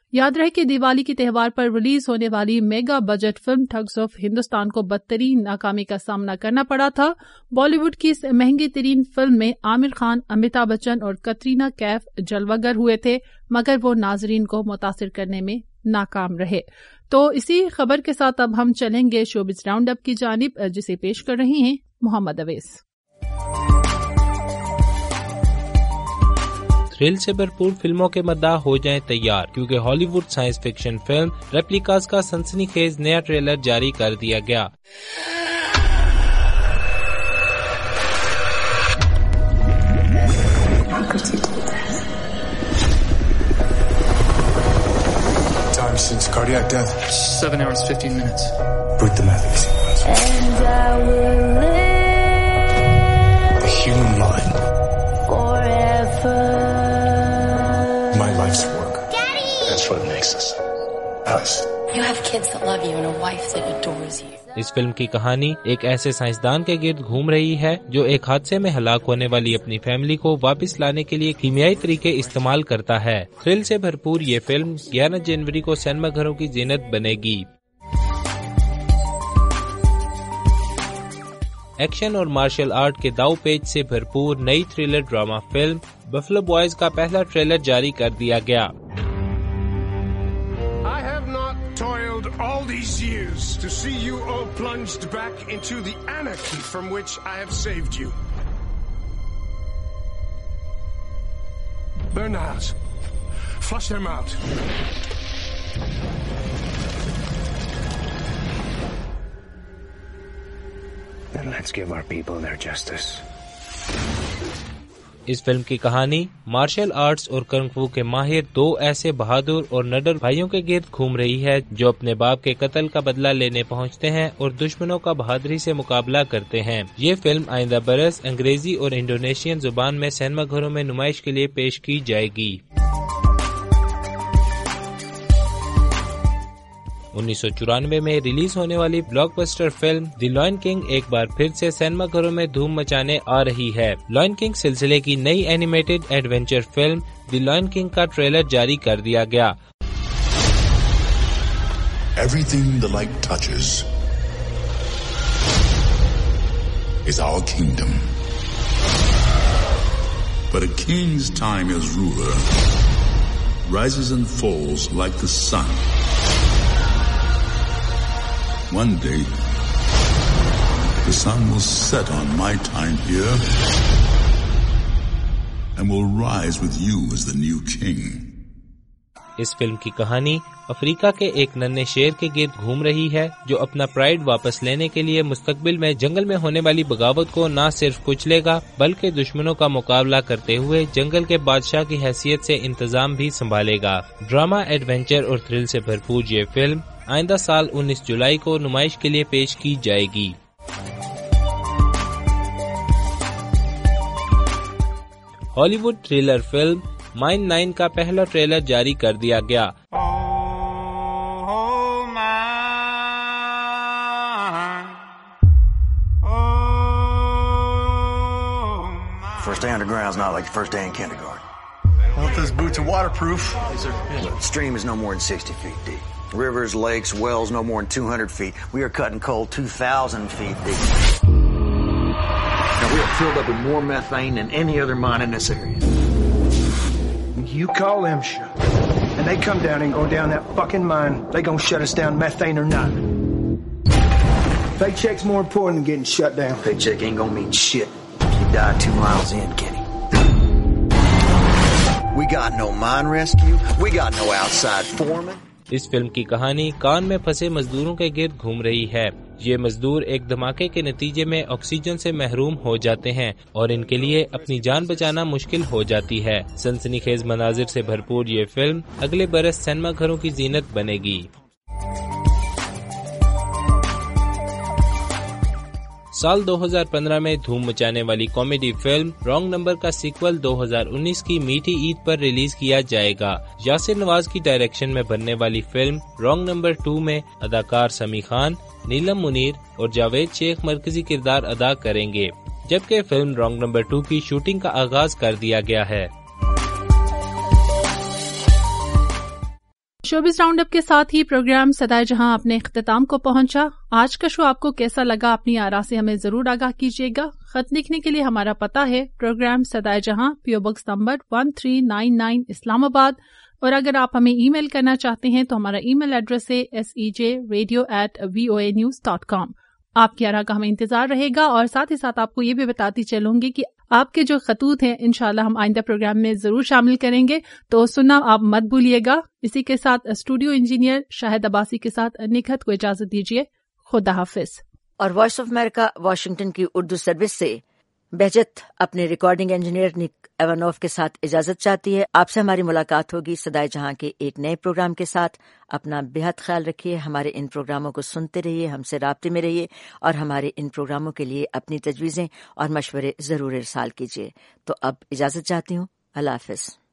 یاد رہے کہ دیوالی کے تہوار پر ریلیز ہونے والی mega budget film thugs of Hindustan کو بدترین ناکامی کا سامنا کرنا پڑا تھا۔ بالی ووڈ کی اس مہنگی ترین فلم میں عامر خان، امیتابھ بچن اور کترینہ کیف جلوہ گر ہوئے تھے، مگر وہ ناظرین کو متاثر کرنے میں ناکام رہے۔ تو اسی خبر کے ساتھ اب ہم چلیں گے شوبز راؤنڈ اپ کی جانب، جسے پیش کر رہی ہیں محمد اویس۔ تھرل سے بھرپور فلموں کے مداح ہو جائیں تیار، کیونکہ Hollywood science fiction film Replicas کا سنسنی خیز نیا ٹریلر جاری کر دیا گیا۔ Time since cardiac death. 7 hours, 15 minutes. Break the math. And I will live the human mind. Forever. My life's work. Daddy! That's what makes us. Us. You have kids that love you and a wife that adores you. اس film کی کہانی ایک ایسے سائنسدان کے گرد گھوم رہی ہے جو ایک حادثے میں ہلاک ہونے والی اپنی فیملی کو واپس لانے کے لیے کیمیائی طریقے استعمال کرتا ہے۔ تھرل سے بھرپور یہ فلم 11 جنوری کو سینما گھروں کی زینت بنے گی۔ ایکشن اور مارشل آرٹ کے داؤ پیچ سے بھرپور نئی thriller drama film Buffalo Boys کا پہلا ٹریلر جاری کر دیا گیا۔ Toiled all these years to see you all plunged back into the anarchy from which I have saved you. Burn the house. Flush them out. Then let's give our people their justice. اس film کی کہانی martial arts اور king فو کے ماہر دو ایسے بہادر اور نڈر بھائیوں کے گرد گھوم رہی ہے جو اپنے باپ کے قتل کا بدلہ لینے پہنچتے ہیں اور دشمنوں کا بہادری سے مقابلہ کرتے ہیں۔ یہ فلم آئندہ برس انگریزی اور انڈونیشین زبان میں سینما گھروں میں نمائش کے لیے پیش کی جائے گی۔ 1994 میں ریلیز ہونے والی blockbuster film the lion king ایک بار پھر سے سینما گھروں میں دھوم مچانے آ رہی ہے۔ لائن کنگ سلسلے کی نئی animated adventure film the lion king کا ٹریلر جاری کر دیا گیا۔ Everything the light touches is our kingdom. But a king's time as ruler rises and falls like the sun. One day, the sun will set on my time here and will rise with you as the new king. اس film کی کہانی افریقہ کے ایک ننھے شیر کے گرد گھوم رہی ہے جو اپنا پرائیڈ واپس لینے کے لیے مستقبل میں جنگل میں ہونے والی بغاوت کو نہ صرف کچلے گا بلکہ دشمنوں کا مقابلہ کرتے ہوئے جنگل کے بادشاہ کی حیثیت سے انتظام بھی سنبھالے گا۔ ڈرامہ، ایڈونچر اور تھرل سے بھرپور یہ فلم آئندہ سال 19 جولائی کو نمائش کے لیے پیش کی جائے گی۔ ہالی ووڈ تھرلر فلم مائن 9 کا پہلا ٹریلر جاری کر دیا گیا۔ First day underground is not like the first day in kindergarten. Well, if those boots are waterproof. Look, the stream is no more than 60 feet deep. Rivers, lakes, wells, no more than 200 feet. We are cutting coal 2,000 feet deep. Now, we are filled up with more methane than any other mine in this area. You call them shut. And they come down and go down that fucking mine. They gonna shut us down, methane or not. Paycheck's more important than getting shut down. Paycheck ain't gonna mean shit if you die 2 miles in, Kenny. We got no mine rescue. We got no outside foreman. اس film کی کہانی کان میں پھنسے مزدوروں کے گرد گھوم رہی ہے۔ یہ مزدور ایک دھماکے کے نتیجے میں آکسیجن سے محروم ہو جاتے ہیں اور ان کے لیے اپنی جان بچانا مشکل ہو جاتی ہے۔ سنسنی خیز مناظر سے بھرپور یہ فلم اگلے برس سینما گھروں کی زینت بنے گی۔ سال 2015 میں دھوم مچانے والی کامیڈی فلم رانگ نمبر کا سیکول 2019 کی میٹھی عید پر ریلیز کیا جائے گا۔ یاسر نواز کی ڈائریکشن میں بننے والی فلم رانگ نمبر 2 میں اداکار سمی خان، نیلم منیر اور جاوید شیخ مرکزی کردار ادا کریں گے، جبکہ فلم رانگ نمبر 2 کی شوٹنگ کا آغاز کر دیا گیا ہے۔ शोबिस राउंड अप के साथ ही प्रोग्राम सदाए जहां अपने इख्तिताम को पहुंचा। आज का शो आपको कैसा लगा, अपनी आरा से हमें जरूर आगाह कीजिएगा। खत लिखने के लिए हमारा पता है प्रोग्राम सदाए जहां, PO बॉक्स नंबर 1399 इस्लामाबाद। और अगर आप हमें ईमेल करना चाहते हैं तो हमारा ईमेल एड्रेस है sejradio@voanews.com। आपकी आरा का हमें इंतजार रहेगा और साथ ही साथ आपको ये भी बताती चलूंगी कि आपके जो खतूत हैं इंशाल्लाह हम आइंदा प्रोग्राम में जरूर शामिल करेंगे, तो सुनना आप मत भूलिएगा। इसी के साथ स्टूडियो इंजीनियर शाहिद अब्बासी के साथ निखत को इजाजत दीजिए। खुदा हाफिज। और वॉइस ऑफ अमेरिका वाशिंगटन की उर्दू सर्विस से बहजत अपने रिकॉर्डिंग इंजीनियर निक एवानोफ के साथ इजाजत चाहती है। आपसे हमारी मुलाकात होगी सदाए जहां के एक नए प्रोग्राम के साथ। अपना बेहद ख्याल रखिए, हमारे इन प्रोग्रामों को सुनते रहिए, हमसे राब्ते में रहिए और हमारे इन प्रोग्रामों के लिए अपनी तजवीज़ें और मशवरे जरूर इरसाल कीजिए। तो अब इजाजत चाहती हूँ। अल्लाह हाफिज।